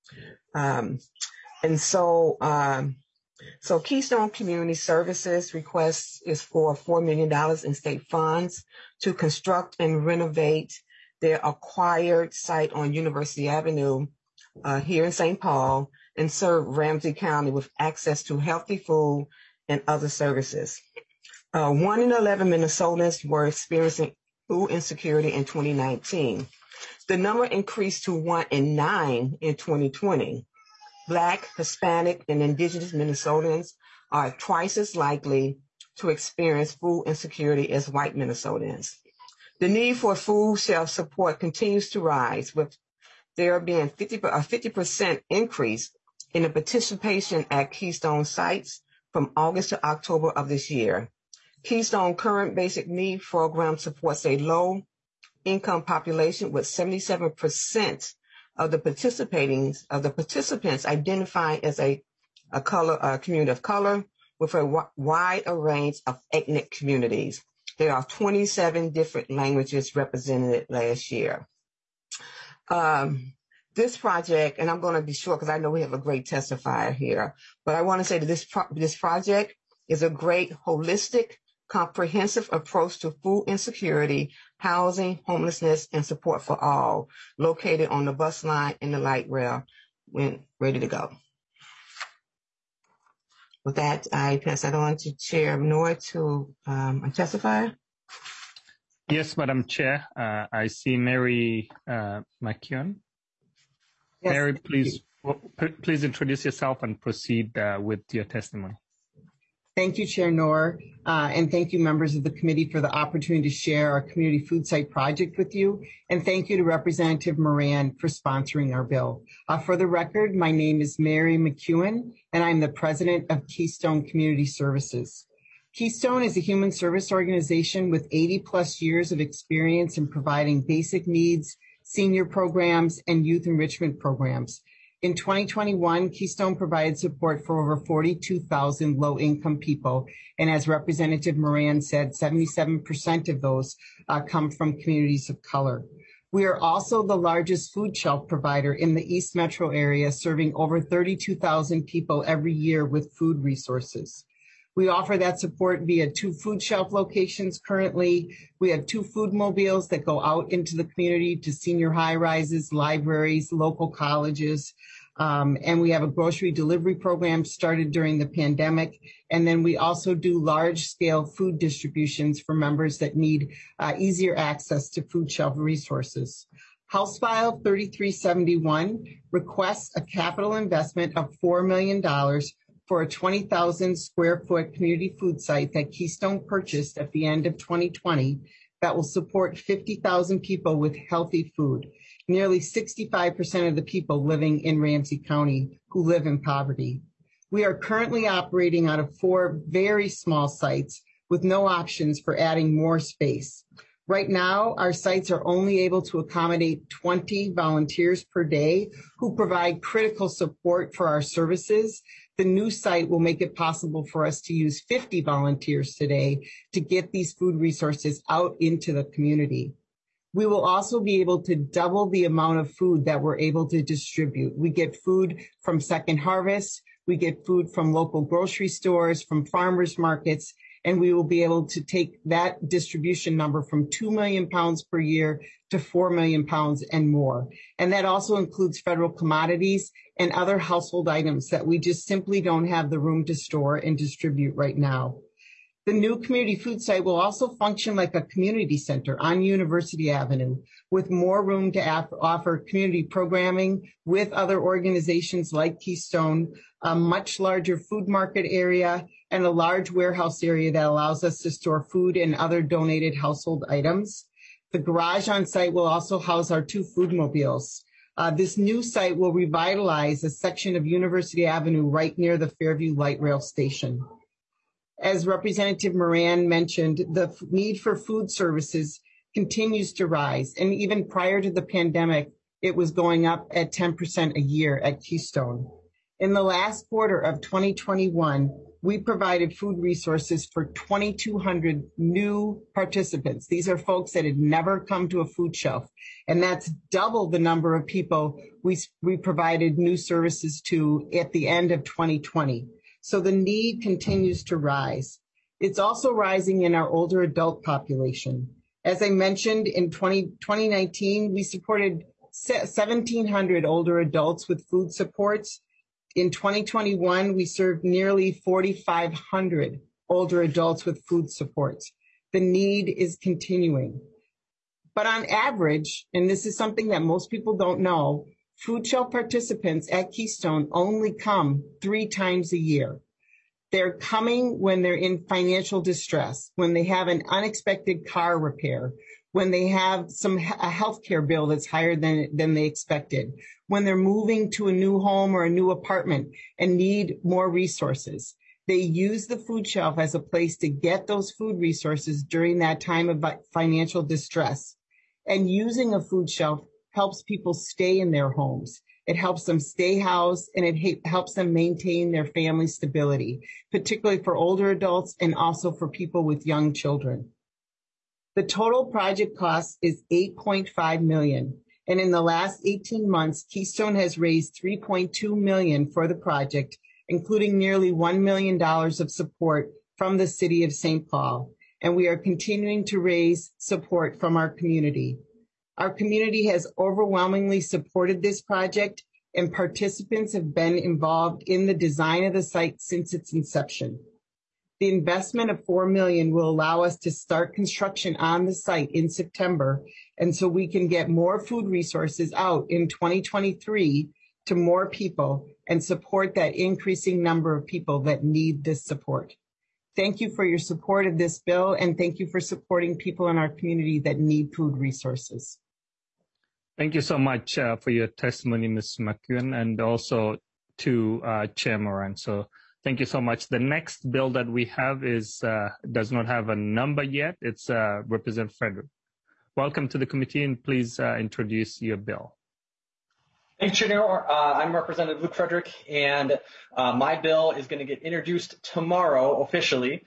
So Keystone Community Services request is for $4 million in state funds to construct and renovate their acquired site on University Avenue here in St. Paul and serve Ramsey County with access to healthy food and other services. 1 in 11 Minnesotans were experiencing food insecurity in 2019. The number increased to 1 in 9 in 2020. Black, Hispanic, and Indigenous Minnesotans are twice as likely to experience food insecurity as white Minnesotans. The need for food self-support continues to rise, with there being a 50% increase in the participation at Keystone sites from August to October of this year. Keystone current basic need program supports a low income population with 77% of the participants identifying as a community of color with a wide range of ethnic communities. There are 27 different languages represented last year. This project, and I'm going to be short because I know we have a great testifier here, but I want to say that this project is a great holistic, comprehensive approach to food insecurity, housing, homelessness, and support for all, located on the bus line and the light rail when ready to go. With that, I pass that on to Chair Noor to a testifier. Yes, Madam Chair. I see Mary McKeown. Yes. Mary, please introduce yourself and proceed with your testimony. Thank you, Chair Noor, and thank you, members of the committee, for the opportunity to share our community food site project with you. And thank you to Representative Moran for sponsoring our bill. For the record, my name is Mary McKeown, and I'm the president of Keystone Community Services. Keystone is a human service organization with 80+ years of experience in providing basic needs, senior programs, and youth enrichment programs. In 2021, Keystone provided support for over 42,000 low-income people, and as Representative Moran said, 77% of those come from communities of color. We are also the largest food shelf provider in the East Metro area, serving over 32,000 people every year with food resources. We offer that support via 2 food shelf locations currently. We have 2 food mobiles that go out into the community to senior high-rises, libraries, local colleges, and we have a grocery delivery program started during the pandemic. And then we also do large-scale food distributions for members that need easier access to food shelf resources. House File 3371 requests a capital investment of $4 million for a 20,000 square foot community food site that Keystone purchased at the end of 2020 that will support 50,000 people with healthy food, nearly 65% of the people living in Ramsey County who live in poverty. We are currently operating out of 4 very small sites with no options for adding more space. Right now, our sites are only able to accommodate 20 volunteers per day who provide critical support for our services. The new site will make it possible for us to use 50 volunteers today to get these food resources out into the community. We will also be able to double the amount of food that we're able to distribute. We get food from Second Harvest, we get food from local grocery stores, from farmers markets, and we will be able to take that distribution number from 2 million pounds per year to 4 million pounds and more. And that also includes federal commodities and other household items that we just simply don't have the room to store and distribute right now. The new community food site will also function like a community center on University Avenue, with more room to offer community programming with other organizations like Keystone, a much larger food market area, and a large warehouse area that allows us to store food and other donated household items. The garage on site will also house our 2 food mobiles. This new site will revitalize a section of University Avenue right near the Fairview Light Rail Station. As Representative Moran mentioned, the need for food services continues to rise, and even prior to the pandemic, it was going up at 10% a year at Keystone. In the last quarter of 2021, we provided food resources for 2,200 new participants. These are folks that had never come to a food shelf, and that's double the number of people we provided new services to at the end of 2020. So the need continues to rise. It's also rising in our older adult population. As I mentioned, in 2019, we supported 1,700 older adults with food supports. In 2021, we served nearly 4,500 older adults with food supports. The need is continuing. But on average, and this is something that most people don't know, food shelf participants at Keystone only come 3 times a year. They're coming when they're in financial distress, when they have an unexpected car repair, when they have a healthcare bill that's higher than they expected, when they're moving to a new home or a new apartment and need more resources. They use the food shelf as a place to get those food resources during that time of financial distress. And using a food shelf helps people stay in their homes. It helps them stay housed, and it helps them maintain their family stability, particularly for older adults and also for people with young children. The total project cost is $8.5 million. And in the last 18 months, Keystone has raised $3.2 million for the project, including nearly $1 million of support from the city of St. Paul. And we are continuing to raise support from our community. Our community has overwhelmingly supported this project, and participants have been involved in the design of the site since its inception. The investment of $4 million will allow us to start construction on the site in September, and so we can get more food resources out in 2023 to more people and support that increasing number of people that need this support. Thank you for your support of this bill, and thank you for supporting people in our community that need food resources. Thank you so much for your testimony, Ms. McEwen, and also to Chair Moran. So thank you so much. The next bill that we have does not have a number yet. It's Representative Frederick. Welcome to the committee, and please introduce your bill. Thanks, Chair. I'm Representative Luke Frederick, and my bill is going to get introduced tomorrow officially.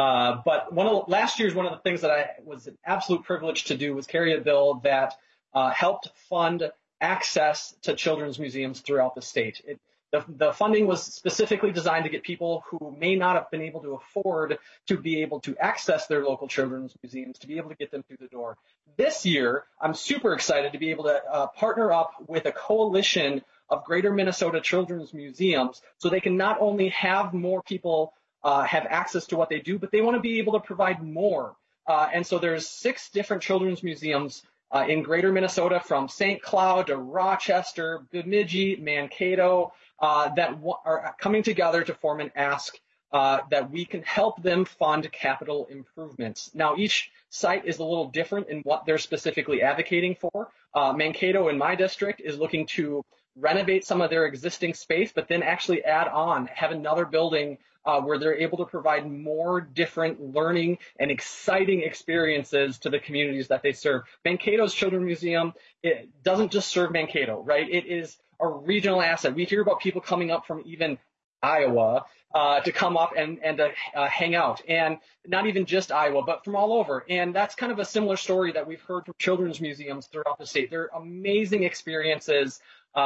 But last year's one of the things that I was an absolute privilege to do was carry a bill that helped fund access to children's museums throughout the state. The funding was specifically designed to get people who may not have been able to afford to be able to access their local children's museums, to be able to get them through the door. This year, I'm super excited to be able to partner up with a coalition of Greater Minnesota Children's Museums so they can not only have more people have access to what they do, but they want to be able to provide more. And so there's 6 different children's museums in Greater Minnesota, from St. Cloud to Rochester, Bemidji, Mankato, that are coming together to form an ask that we can help them fund capital improvements. Now, each site is a little different in what they're specifically advocating for. Mankato in my district is looking to renovate some of their existing space, but then actually have another building where they're able to provide more different learning and exciting experiences to the communities that they serve. Mankato's Children's Museum, it doesn't just serve Mankato, right? It is a regional asset. We hear about people coming up from even Iowa to come up and to hang out, and not even just Iowa, but from all over. And that's kind of a similar story that we've heard from children's museums throughout the state. They're amazing experiences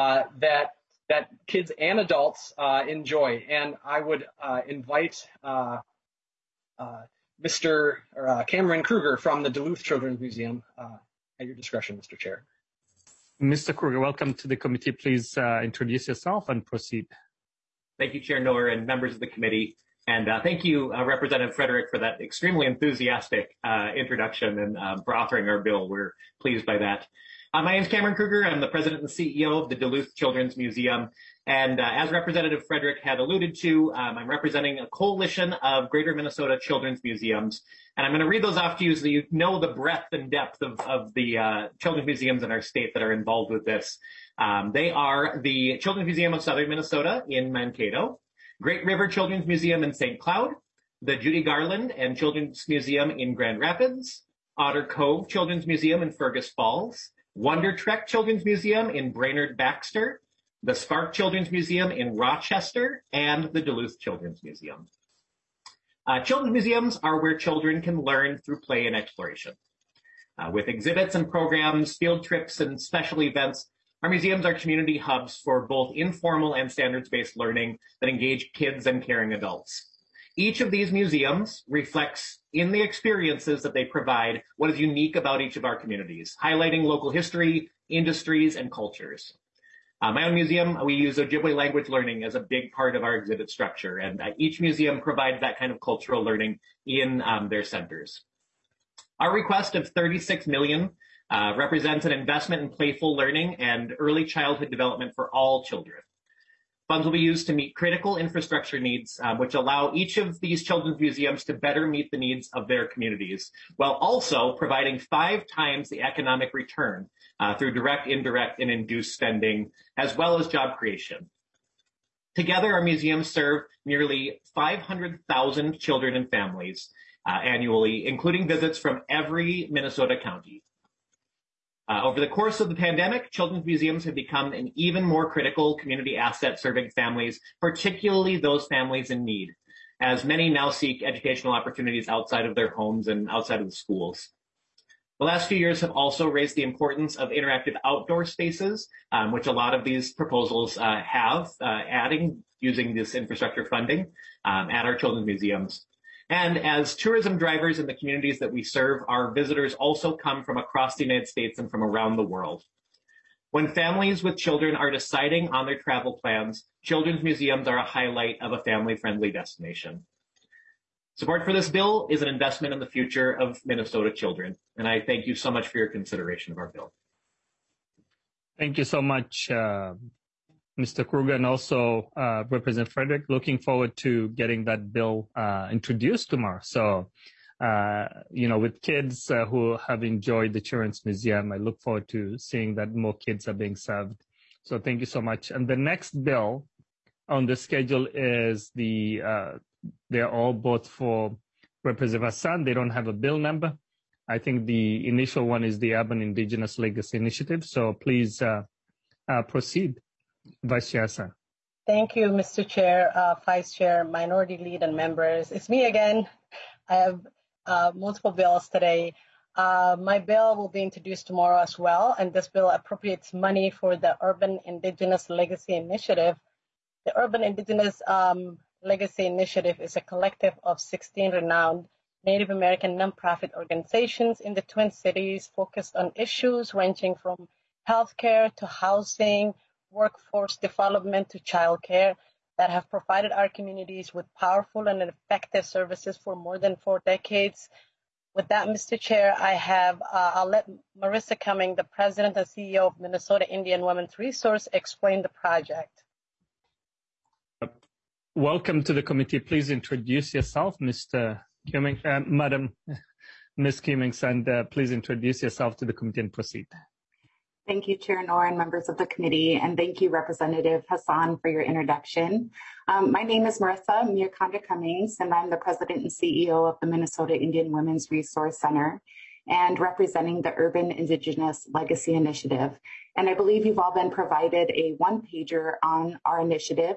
that kids and adults enjoy. And I would invite Mr. Cameron Kruger from the Duluth Children's Museum at your discretion, Mr. Chair. Mr. Kruger, welcome to the committee. Please introduce yourself and proceed. Thank you, Chair Noor and members of the committee. And thank you, Representative Frederick, for that extremely enthusiastic introduction and for authoring our bill. We're pleased by that. My name is Cameron Kruger. I'm the president and CEO of the Duluth Children's Museum. And as Representative Frederick had alluded to, I'm representing a coalition of Greater Minnesota Children's Museums. And I'm going to read those off to you so you know the breadth and depth of the children's museums in our state that are involved with this. They are the Children's Museum of Southern Minnesota in Mankato, Great River Children's Museum in St. Cloud, the Judy Garland and Children's Museum in Grand Rapids, Otter Cove Children's Museum in Fergus Falls, Wonder Trek Children's Museum in Brainerd Baxter, the Spark Children's Museum in Rochester, and the Duluth Children's Museum. Children's museums are where children can learn through play and exploration. With exhibits and programs, field trips, and special events, our museums are community hubs for both informal and standards-based learning that engage kids and caring adults. Each of these museums reflects in the experiences that they provide what is unique about each of our communities, highlighting local history, industries, and cultures. My own museum, we use Ojibwe language learning as a big part of our exhibit structure, and each museum provides that kind of cultural learning in their centers. Our request of $36 million represents an investment in playful learning and early childhood development for all children. Funds will be used to meet critical infrastructure needs, which allow each of these children's museums to better meet the needs of their communities, while also providing 5 times the economic return through direct, indirect, and induced spending, as well as job creation. Together, our museums serve nearly 500,000 children and families annually, including visits from every Minnesota county. Over the course of the pandemic, children's museums have become an even more critical community asset serving families, particularly those families in need, as many now seek educational opportunities outside of their homes and outside of the schools. The last few years have also raised the importance of interactive outdoor spaces, which a lot of these proposals have, adding using this infrastructure funding at our children's museums. And as tourism drivers in the communities that we serve, our visitors also come from across the United States and from around the world. When families with children are deciding on their travel plans, children's museums are a highlight of a family-friendly destination. Support for this bill is an investment in the future of Minnesota children, and I thank you so much for your consideration of our bill. Thank you so much, Mr. Kruger, and also Representative Frederick. Looking forward to getting that bill introduced tomorrow. So, with kids who have enjoyed the Children's Museum, I look forward to seeing that more kids are being served. So thank you so much. And the next bill on the schedule is they're all both for Representative Hassan. They don't have a bill number. I think the initial one is the Urban Indigenous Legacy Initiative. So please proceed. Vice Chair Hassan. Thank you, Mr. Chair, Vice Chair, Minority Lead, and members. It's me again. I have multiple bills today. My bill will be introduced tomorrow as well, and this bill appropriates money for the Urban Indigenous Legacy Initiative. The Urban Indigenous Legacy Initiative is a collective of 16 renowned Native American nonprofit organizations in the Twin Cities focused on issues ranging from healthcare to housing, workforce development to childcare that have provided our communities with powerful and effective services for more than 4 decades. With that, Mr. Chair, I'll let Marissa Cumming, the President and CEO of Minnesota Indian Women's Resource, explain the project. Welcome to the committee. Please introduce yourself, Mr. Cummings, Madam Ms. Cummings, and please introduce yourself to the committee and proceed. Thank you, Chair Noor and members of the committee, and thank you, Representative Hassan, for your introduction. My name is Marissa Mirkanda Cummings, and I'm the President and CEO of the Minnesota Indian Women's Resource Center and representing the Urban Indigenous Legacy Initiative. And I believe you've all been provided a one-pager on our initiative.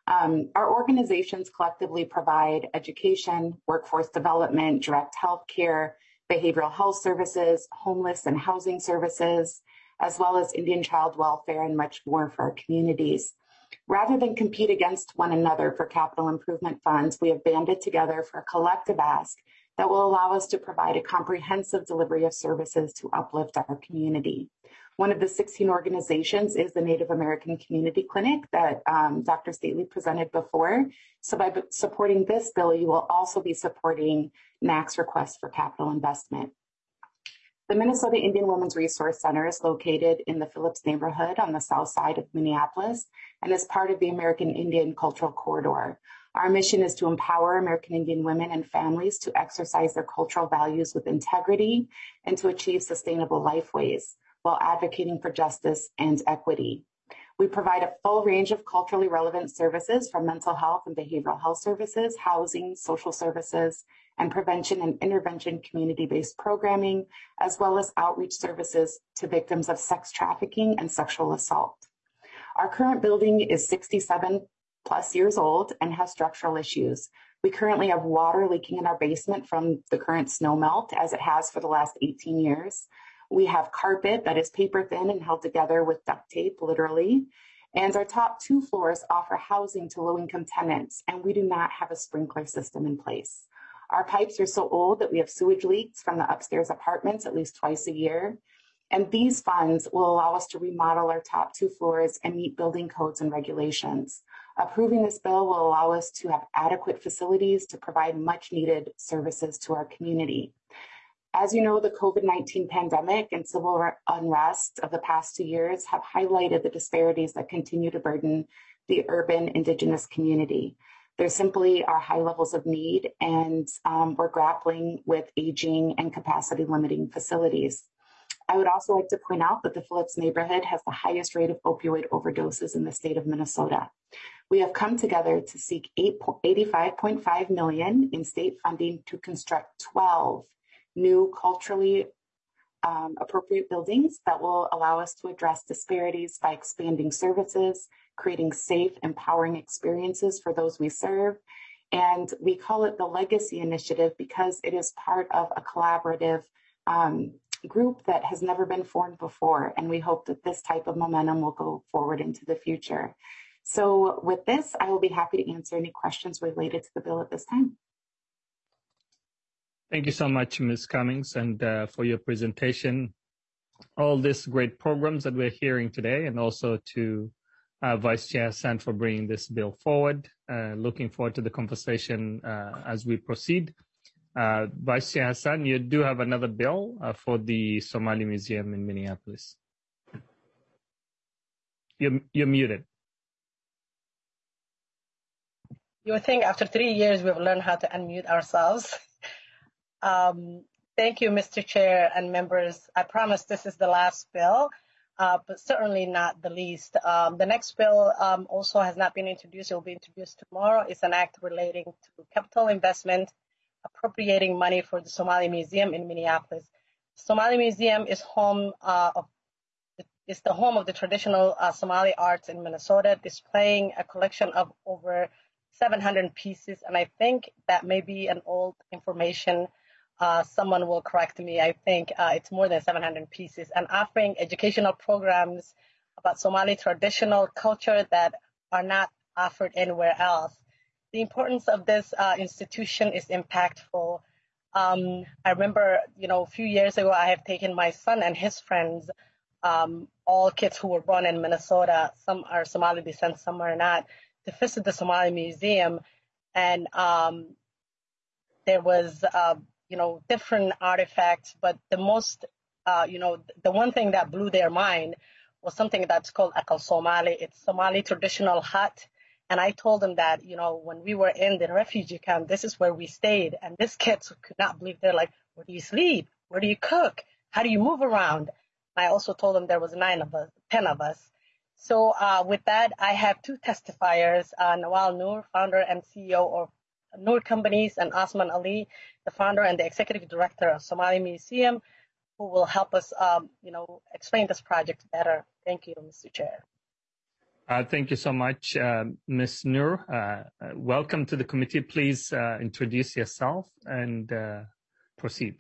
Our organizations collectively provide education, workforce development, direct health care, behavioral health services, homeless and housing services, as well as Indian child welfare and much more for our communities. Rather than compete against one another for capital improvement funds, we have banded together for a collective ask that will allow us to provide a comprehensive delivery of services to uplift our community. One of the 16 organizations is the Native American Community Clinic that Dr. Stately presented before. So by supporting this bill, you will also be supporting NAC's request for capital investment. The Minnesota Indian Women's Resource Center is located in the Phillips neighborhood on the south side of Minneapolis and is part of the American Indian Cultural Corridor. Our mission is to empower American Indian women and families to exercise their cultural values with integrity and to achieve sustainable lifeways while advocating for justice and equity. We provide a full range of culturally relevant services from mental health and behavioral health services, housing, social services, and prevention and intervention community-based programming, as well as outreach services to victims of sex trafficking and sexual assault. Our current building is 67 plus years old and has structural issues. We currently have water leaking in our basement from the current snow melt, as it has for the last 18 years. We have carpet that is paper thin and held together with duct tape, literally. And our top 2 floors offer housing to low-income tenants, and we do not have a sprinkler system in place. Our pipes are so old that we have sewage leaks from the upstairs apartments at least twice a year. And these funds will allow us to remodel our top 2 floors and meet building codes and regulations. Approving this bill will allow us to have adequate facilities to provide much needed services to our community. As you know, the COVID-19 pandemic and civil unrest of the past 2 years have highlighted the disparities that continue to burden the urban Indigenous community. There simply are high levels of need, and we're grappling with aging and capacity limiting facilities. I would also like to point out that the Phillips neighborhood has the highest rate of opioid overdoses in the state of Minnesota. We have come together to seek $85.5 million in state funding to construct 12 new culturally appropriate buildings that will allow us to address disparities by expanding services, creating safe, empowering experiences for those we serve. And we call it the Legacy Initiative because it is part of a collaborative group that has never been formed before. And we hope that this type of momentum will go forward into the future. So with this, I will be happy to answer any questions related to the bill at this time. Thank you so much, Ms. Cummings, and for your presentation. All these great programs that we're hearing today, and also to Vice Chair Hassan for bringing this bill forward. Looking forward to the conversation as we proceed. Vice Chair Hassan, you do have another bill for the Somali Museum in Minneapolis. You're muted. You would think after 3 years we've learned how to unmute ourselves. Thank you, Mr. Chair and members. I promise this is the last bill, but certainly not the least. The next bill also has not been introduced. It will be introduced tomorrow. It's an act relating to capital investment, appropriating money for the Somali Museum in Minneapolis. Somali Museum is the home of the traditional Somali arts in Minnesota, displaying a collection of over 700 pieces. And I think that may be an old information. Someone will correct me. I think it's more than 700 pieces, and offering educational programs about Somali traditional culture that are not offered anywhere else. The importance of this institution is impactful. I remember, a few years ago, I have taken my son and his friends, all kids who were born in Minnesota, some are Somali descent, some are not, to visit the Somali Museum. And there was, different artifacts, but the most, the one thing that blew their mind was something that's called Akal Somali. It's Somali traditional hut. And I told them that, when we were in the refugee camp, this is where we stayed. And these kids could not believe. They're like, where do you sleep? Where do you cook? How do you move around? I also told them there was 10 of us. So with that, I have two testifiers, Nawal Noor, founder and CEO of Noor Companies, and Osman Ali, the founder and the executive director of Somali Museum, who will help us, explain this project better. Thank you, Mr. Chair. Thank you so much, Ms. Noor. Welcome to the committee. Please introduce yourself and proceed.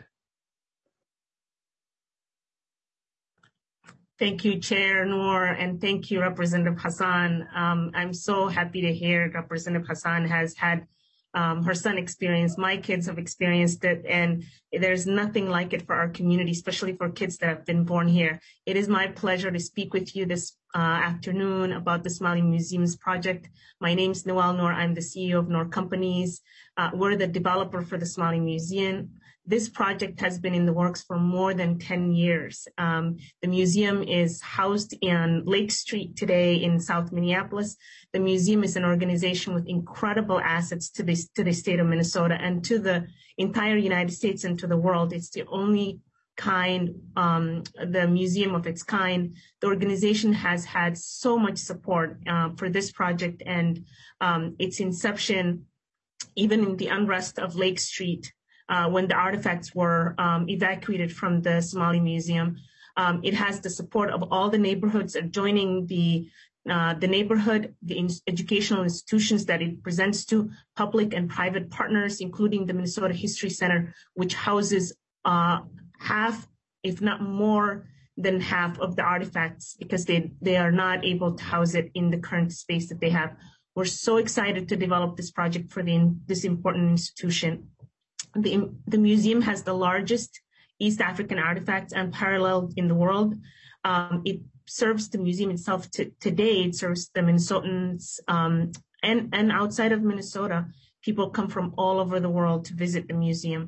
Thank you, Chair Noor, and thank you, Representative Hassan. I'm so happy to hear Representative Hassan has had her son experience. My kids have experienced it, and there's nothing like it for our community, especially for kids that have been born here. It is my pleasure to speak with you this afternoon about the Somali Museums project. My name is Nawal Noor. I'm the CEO of Noor Companies. We're the developer for the Somali Museum. This project has been in the works for more than 10 years. The museum is housed in Lake Street today in South Minneapolis. The museum is an organization with incredible assets to the state of Minnesota and to the entire United States and to the world. It's the only kind, the museum of its kind. The organization has had so much support for this project, and its inception, even in the unrest of Lake Street, when the artifacts were evacuated from the Somali Museum. It has the support of all the neighborhoods adjoining the neighborhood, the educational institutions that it presents to, public and private partners, including the Minnesota History Center, which houses half, if not more than half of the artifacts, because they are not able to house it in the current space that they have. We're so excited to develop this project for this important institution. The museum has the largest East African artifacts unparalleled in the world. It serves the museum itself today. It serves the Minnesotans and outside of Minnesota. People come from all over the world to visit the museum.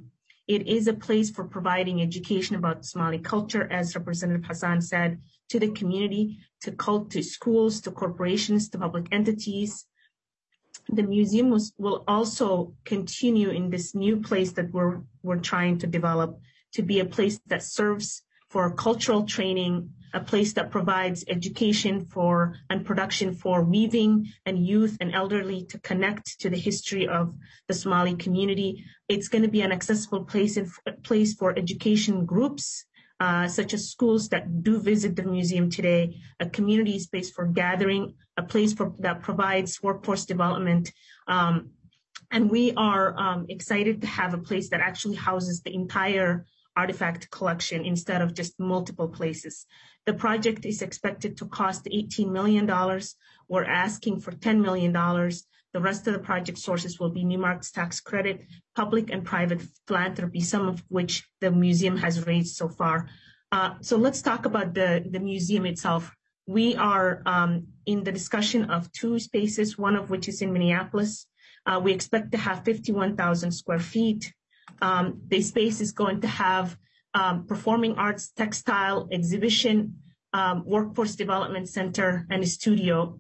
It is a place for providing education about Somali culture, as Representative Hassan said, to the community, to schools, to corporations, to public entities. The museum will also continue in this new place that we're trying to develop to be a place that serves for cultural training, a place that provides education and production for weaving and youth and elderly to connect to the history of the Somali community. It's going to be an accessible place for education groups, such as schools that do visit the museum today, a community space for gathering, a place that provides workforce development. And we are excited to have a place that actually houses the entire artifact collection instead of just multiple places. The project is expected to cost $18 million. We're asking for $10 million. The rest of the project sources will be Newmark's tax credit, public and private philanthropy, some of which the museum has raised so far. So let's talk about the museum itself. We are in the discussion of 2 spaces, one of which is in Minneapolis. We expect to have 51,000 square feet. The space is going to have performing arts, textile, exhibition, workforce development center, and a studio.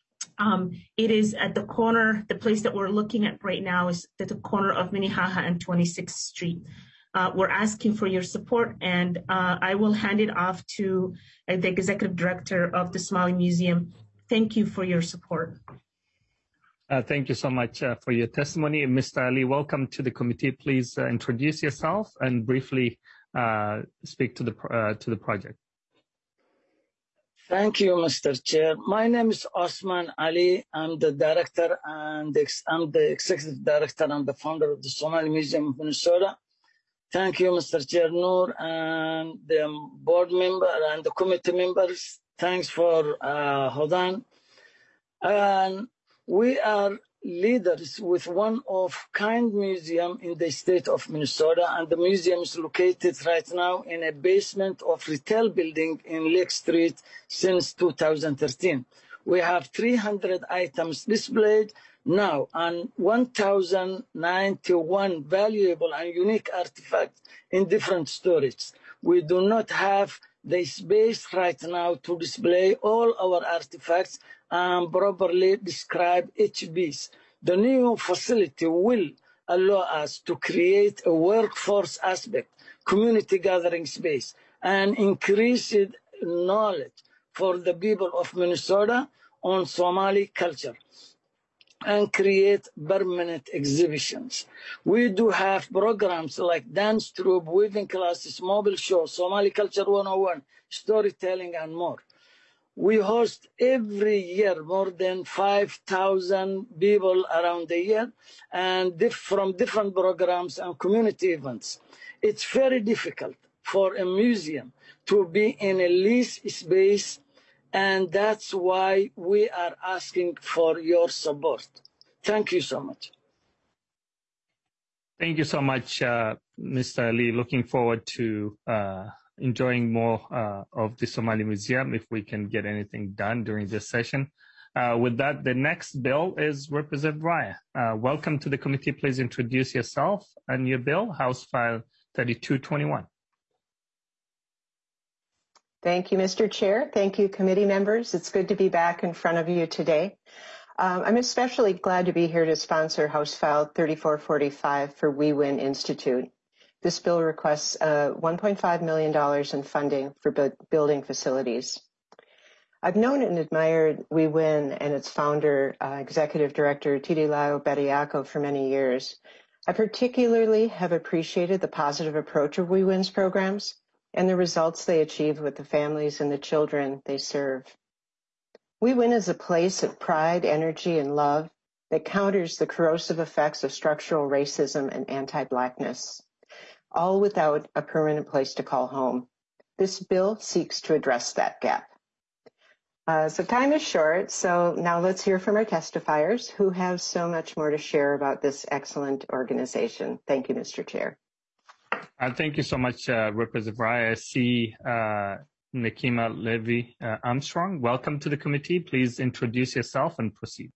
It is at the corner, the place that we're looking at right now is at the corner of Minnehaha and 26th Street. We're asking for your support, and I will hand it off to the executive director of the Somali Museum. Thank you for your support. Thank you so much for your testimony. Mr. Ali, welcome to the committee. Please introduce yourself and briefly speak to the project. Thank you, Mr. Chair. My name is Osman Ali. I'm the director and I'm the executive director and the founder of the Somali Museum of Minnesota. Thank you, Mr. Chair Noor, and the board member and the committee members. Thanks for Hodan. And we are leaders with one of kind museum in the state of Minnesota, and the museum is located right now in a basement of retail building in Lake Street since 2013. We have 300 items displayed now and 1,091 valuable and unique artifacts in different storage. We do not have the space right now to display all our artifacts and properly describe each piece. The new facility will allow us to create a workforce aspect, community gathering space, and increased knowledge for the people of Minnesota on Somali culture, and create permanent exhibitions. We do have programs like dance troupe, weaving classes, mobile shows, Somali Culture 101, storytelling, and more. We host every year more than 5,000 people around the year and from different programs and community events. It's very difficult for a museum to be in a leased space, and that's why we are asking for your support. Thank you so much. Thank you so much, Mr. Ali. Looking forward to enjoying more of the Somali Museum if we can get anything done during this session. With that, the next bill is Representative Raya. Welcome to the committee. Please introduce yourself and your bill, House File 3221. Thank you, Mr. Chair. Thank you, committee members. It's good to be back in front of you today. I'm especially glad to be here to sponsor House File 3445 for We Win Institute. This bill requests $1.5 million in funding for building facilities. I've known and admired We Win and its founder, Executive Director Tidilao Bediako for many years. I particularly have appreciated the positive approach of We Win's programs and the results they achieve with the families and the children they serve. We Win is a place of pride, energy, and love that counters the corrosive effects of structural racism and anti-Blackness, all without a permanent place to call home. This bill seeks to address that gap. So time is short, so now let's hear from our testifiers who have so much more to share about this excellent organization. Thank you, Mr. Chair. Thank you so much, Representative Raya. I see Nekima Levy Armstrong. Welcome to the committee. Please introduce yourself and proceed.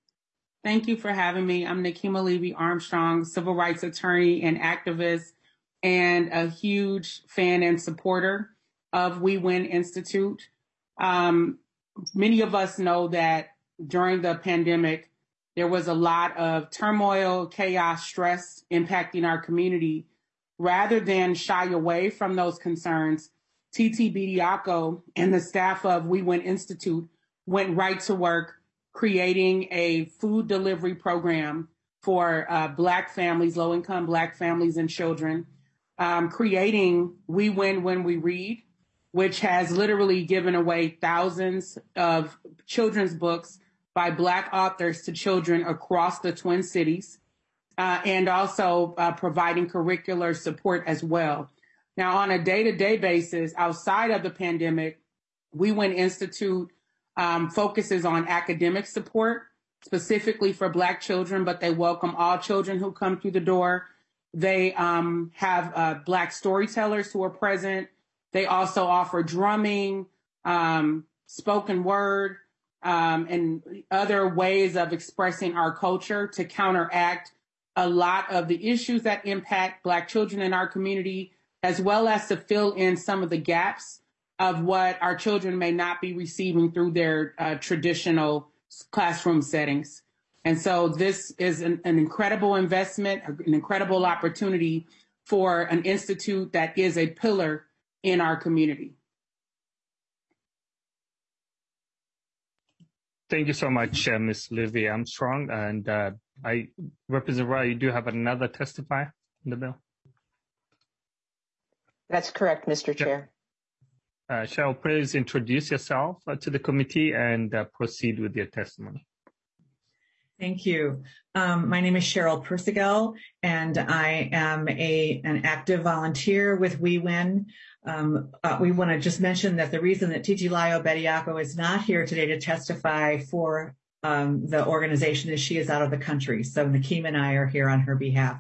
Thank you for having me. I'm Nekima Levy Armstrong, civil rights attorney and activist and a huge fan and supporter of We Win Institute. Many of us know that during the pandemic, there was a lot of turmoil, chaos, stress impacting our community. Rather than shy away from those concerns, TT Bediako and the staff of We Win Institute went right to work creating a food delivery program for Black families, low-income Black families and children, creating We Win When We Read, which has literally given away thousands of children's books by Black authors to children across the Twin Cities, and also providing curricular support as well. Now, on a day-to-day basis, outside of the pandemic, We Win Institute focuses on academic support, specifically for Black children, but they welcome all children who come through the door. They have Black storytellers who are present. They also offer drumming, spoken word, and other ways of expressing our culture to counteract a lot of the issues that impact Black children in our community, as well as to fill in some of the gaps of what our children may not be receiving through their traditional classroom settings. And so this is an incredible investment, an incredible opportunity for an institute that is a pillar in our community. Thank you so much, Ms. Livy Armstrong. And Representative Raya, you do have another testifier in the bill? That's correct, Mr. Chair. Cheryl, please introduce yourself to the committee and proceed with your testimony. Thank you. My name is Cheryl Persigal, and I am an active volunteer with We Win. We want to just mention that the reason that Titilayo Bediako is not here today to testify for the organization is she is out of the country. So Nakeem and I are here on her behalf.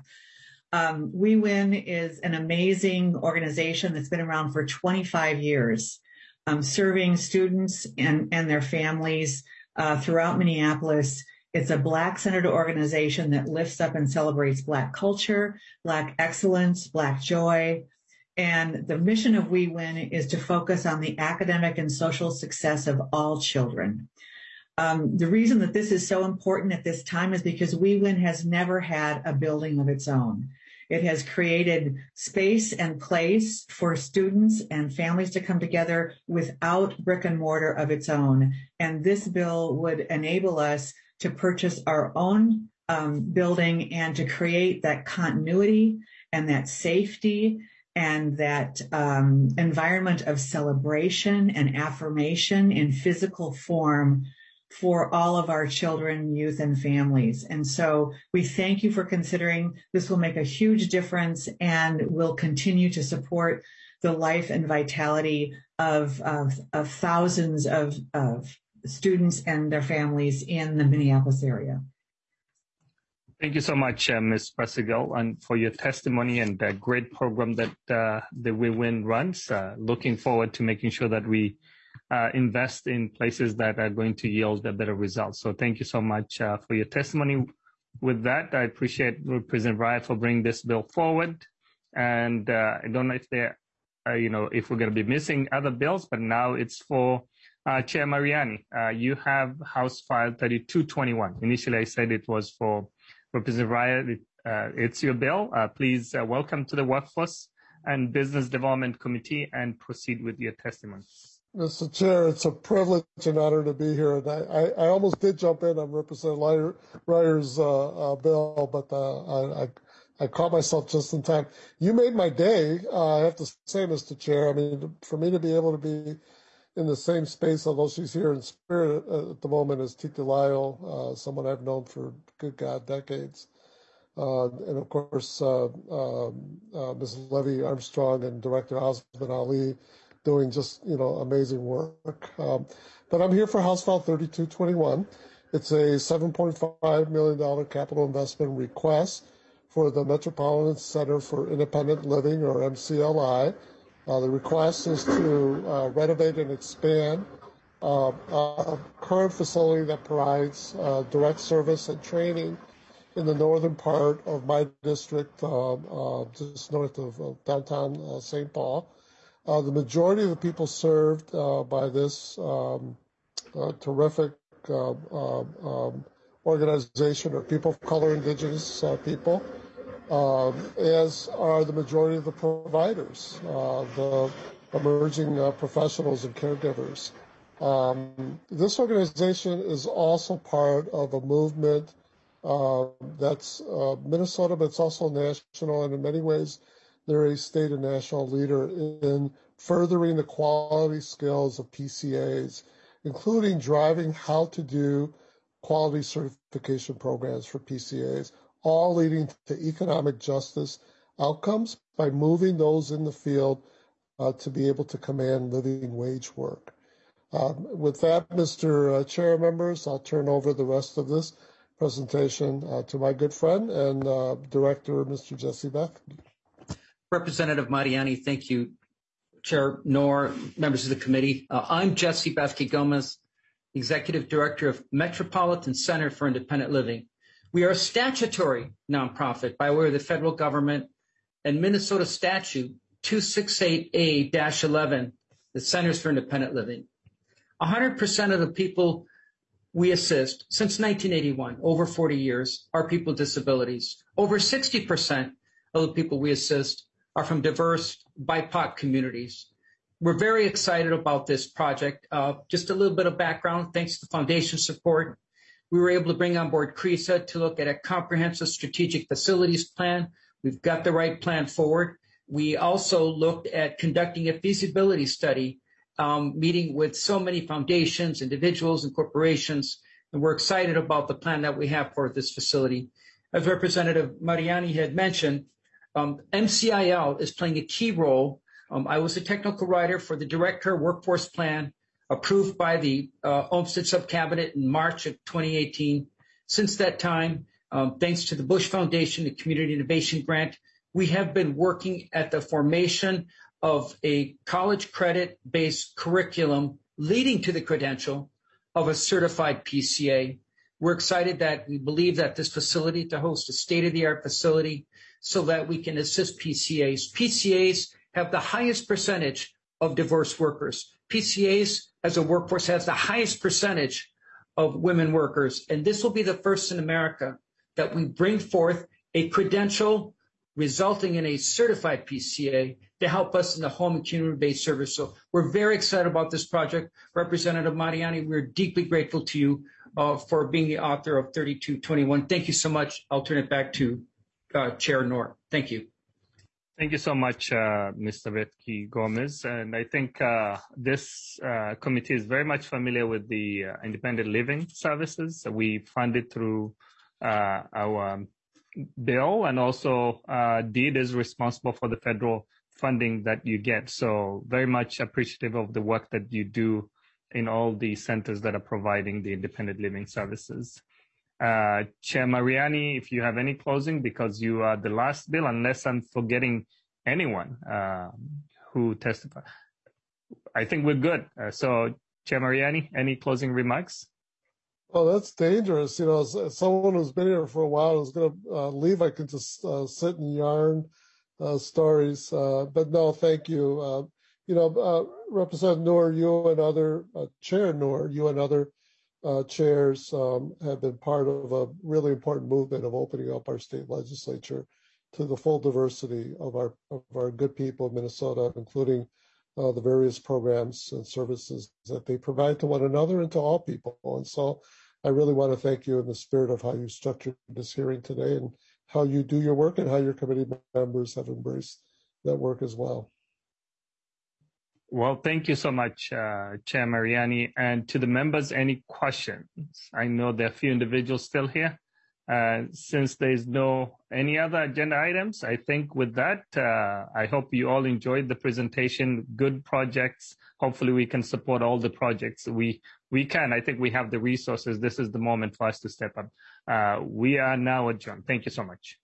We Win is an amazing organization that's been around for 25 years, serving students and their families throughout Minneapolis. It's a Black-centered organization that lifts up and celebrates Black culture, Black excellence, Black joy. And the mission of We Win is to focus on the academic and social success of all children. The reason that this is so important at this time is because We Win has never had a building of its own. It has created space and place for students and families to come together without brick and mortar of its own. And this bill would enable us to purchase our own building and to create that continuity and that safety and that environment of celebration and affirmation in physical form for all of our children, youth, and families. And so we thank you for considering. This will make a huge difference and will continue to support the life and vitality of thousands of students and their families in the Minneapolis area. Thank you so much, Ms. Persigal, and for your testimony and the great program that the We Win runs. Looking forward to making sure that we invest in places that are going to yield a better result. So thank you so much for your testimony. With that, I appreciate Representative Raya for bringing this bill forward. And I don't know if if we're going to be missing other bills, but now it's for Chair Mariani. You have House File 3221. Initially, I said it was for Representative Raya. It's your bill. Please welcome to the Workforce and Business Development Committee and proceed with your testimony. Mr. Chair, it's a privilege and honor to be here. And I almost did jump in on Representative Ryer's bill, but I caught myself just in time. You made my day, I have to say, Mr. Chair. I mean, for me to be able to be in the same space, although she's here in spirit at the moment, as Titilayo, someone I've known for, good God, decades. And of course, Ms. Livy Armstrong and Director Osman Ali doing just, amazing work. But I'm here for House File 3221. It's a $7.5 million capital investment request for the Metropolitan Center for Independent Living, or MCLI. The request is to renovate and expand a current facility that provides direct service and training in the northern part of my district, just north of downtown St. Paul. The majority of the people served by this terrific organization are people of color, indigenous people, as are the majority of the providers, the emerging professionals and caregivers. This organization is also part of a movement that's Minnesota, but it's also national, and in many ways, they're a state and national leader in furthering the quality skills of PCAs, including driving how to do quality certification programs for PCAs, all leading to economic justice outcomes by moving those in the field to be able to command living wage work. With that, Mr. Chair, members, I'll turn over the rest of this presentation to my good friend and Director, Mr. Jesse Bethke. Representative Mariani, thank you. Chair Noor, members of the committee. I'm Jesse Bethke Gomez, Executive Director of Metropolitan Center for Independent Living. We are a statutory nonprofit by way of the federal government and Minnesota Statute 268A-11, the Centers for Independent Living. 100% of the people we assist since 1981, over 40 years, are people with disabilities. Over 60% of the people we assist are from diverse BIPOC communities. We're very excited about this project. Just a little bit of background, thanks to foundation support, we were able to bring on board CRESA to look at a comprehensive strategic facilities plan. We've got the right plan forward. We also looked at conducting a feasibility study, meeting with so many foundations, individuals, and corporations, and we're excited about the plan that we have for this facility. As Representative Mariani had mentioned, MCIL is playing a key role. I was a technical writer for the Direct Care Workforce Plan approved by the Olmsted Subcabinet in March of 2018. Since that time, thanks to the Bush Foundation, the Community Innovation Grant, we have been working at the formation of a college credit-based curriculum leading to the credential of a certified PCA. We're excited that we believe that this facility to host a state-of-the-art facility so that we can assist PCAs. PCAs have the highest percentage of diverse workers. PCAs as a workforce has the highest percentage of women workers. And this will be the first in America that we bring forth a credential resulting in a certified PCA to help us in the home and community-based service. So we're very excited about this project. Representative Mariani, we're deeply grateful to you for being the author of 3221. Thank you so much. I'll turn it back to Chair Noor. Thank you. Thank you so much, Mr. Bethke Gomez. And I think this committee is very much familiar with the independent living services. We fund it through our bill, and also DEED is responsible for the federal funding that you get. So very much appreciative of the work that you do in all the centers that are providing the independent living services. Chair Mariani, if you have any closing, because you are the last bill, unless I'm forgetting anyone who testified. I think we're good. So Chair Mariani, any closing remarks? Well, that's dangerous. You know, as someone who's been here for a while is going to leave, I can just sit and yarn stories. But no, thank you. You know, Representative Noor, you and other, Chair Noor, you and other chairs have been part of a really important movement of opening up our state legislature to the full diversity of our good people of Minnesota, including the various programs and services that they provide to one another and to all people. And so I really want to thank you in the spirit of how you structured this hearing today and how you do your work and how your committee members have embraced that work as well. Well, thank you so much, Chair Mariani. And to the members, any questions? I know there are a few individuals still here. Since there's no any other agenda items, I think with that, I hope you all enjoyed the presentation. Good projects. Hopefully we can support all the projects. We can. I think we have the resources. This is the moment for us to step up. We are now adjourned. Thank you so much.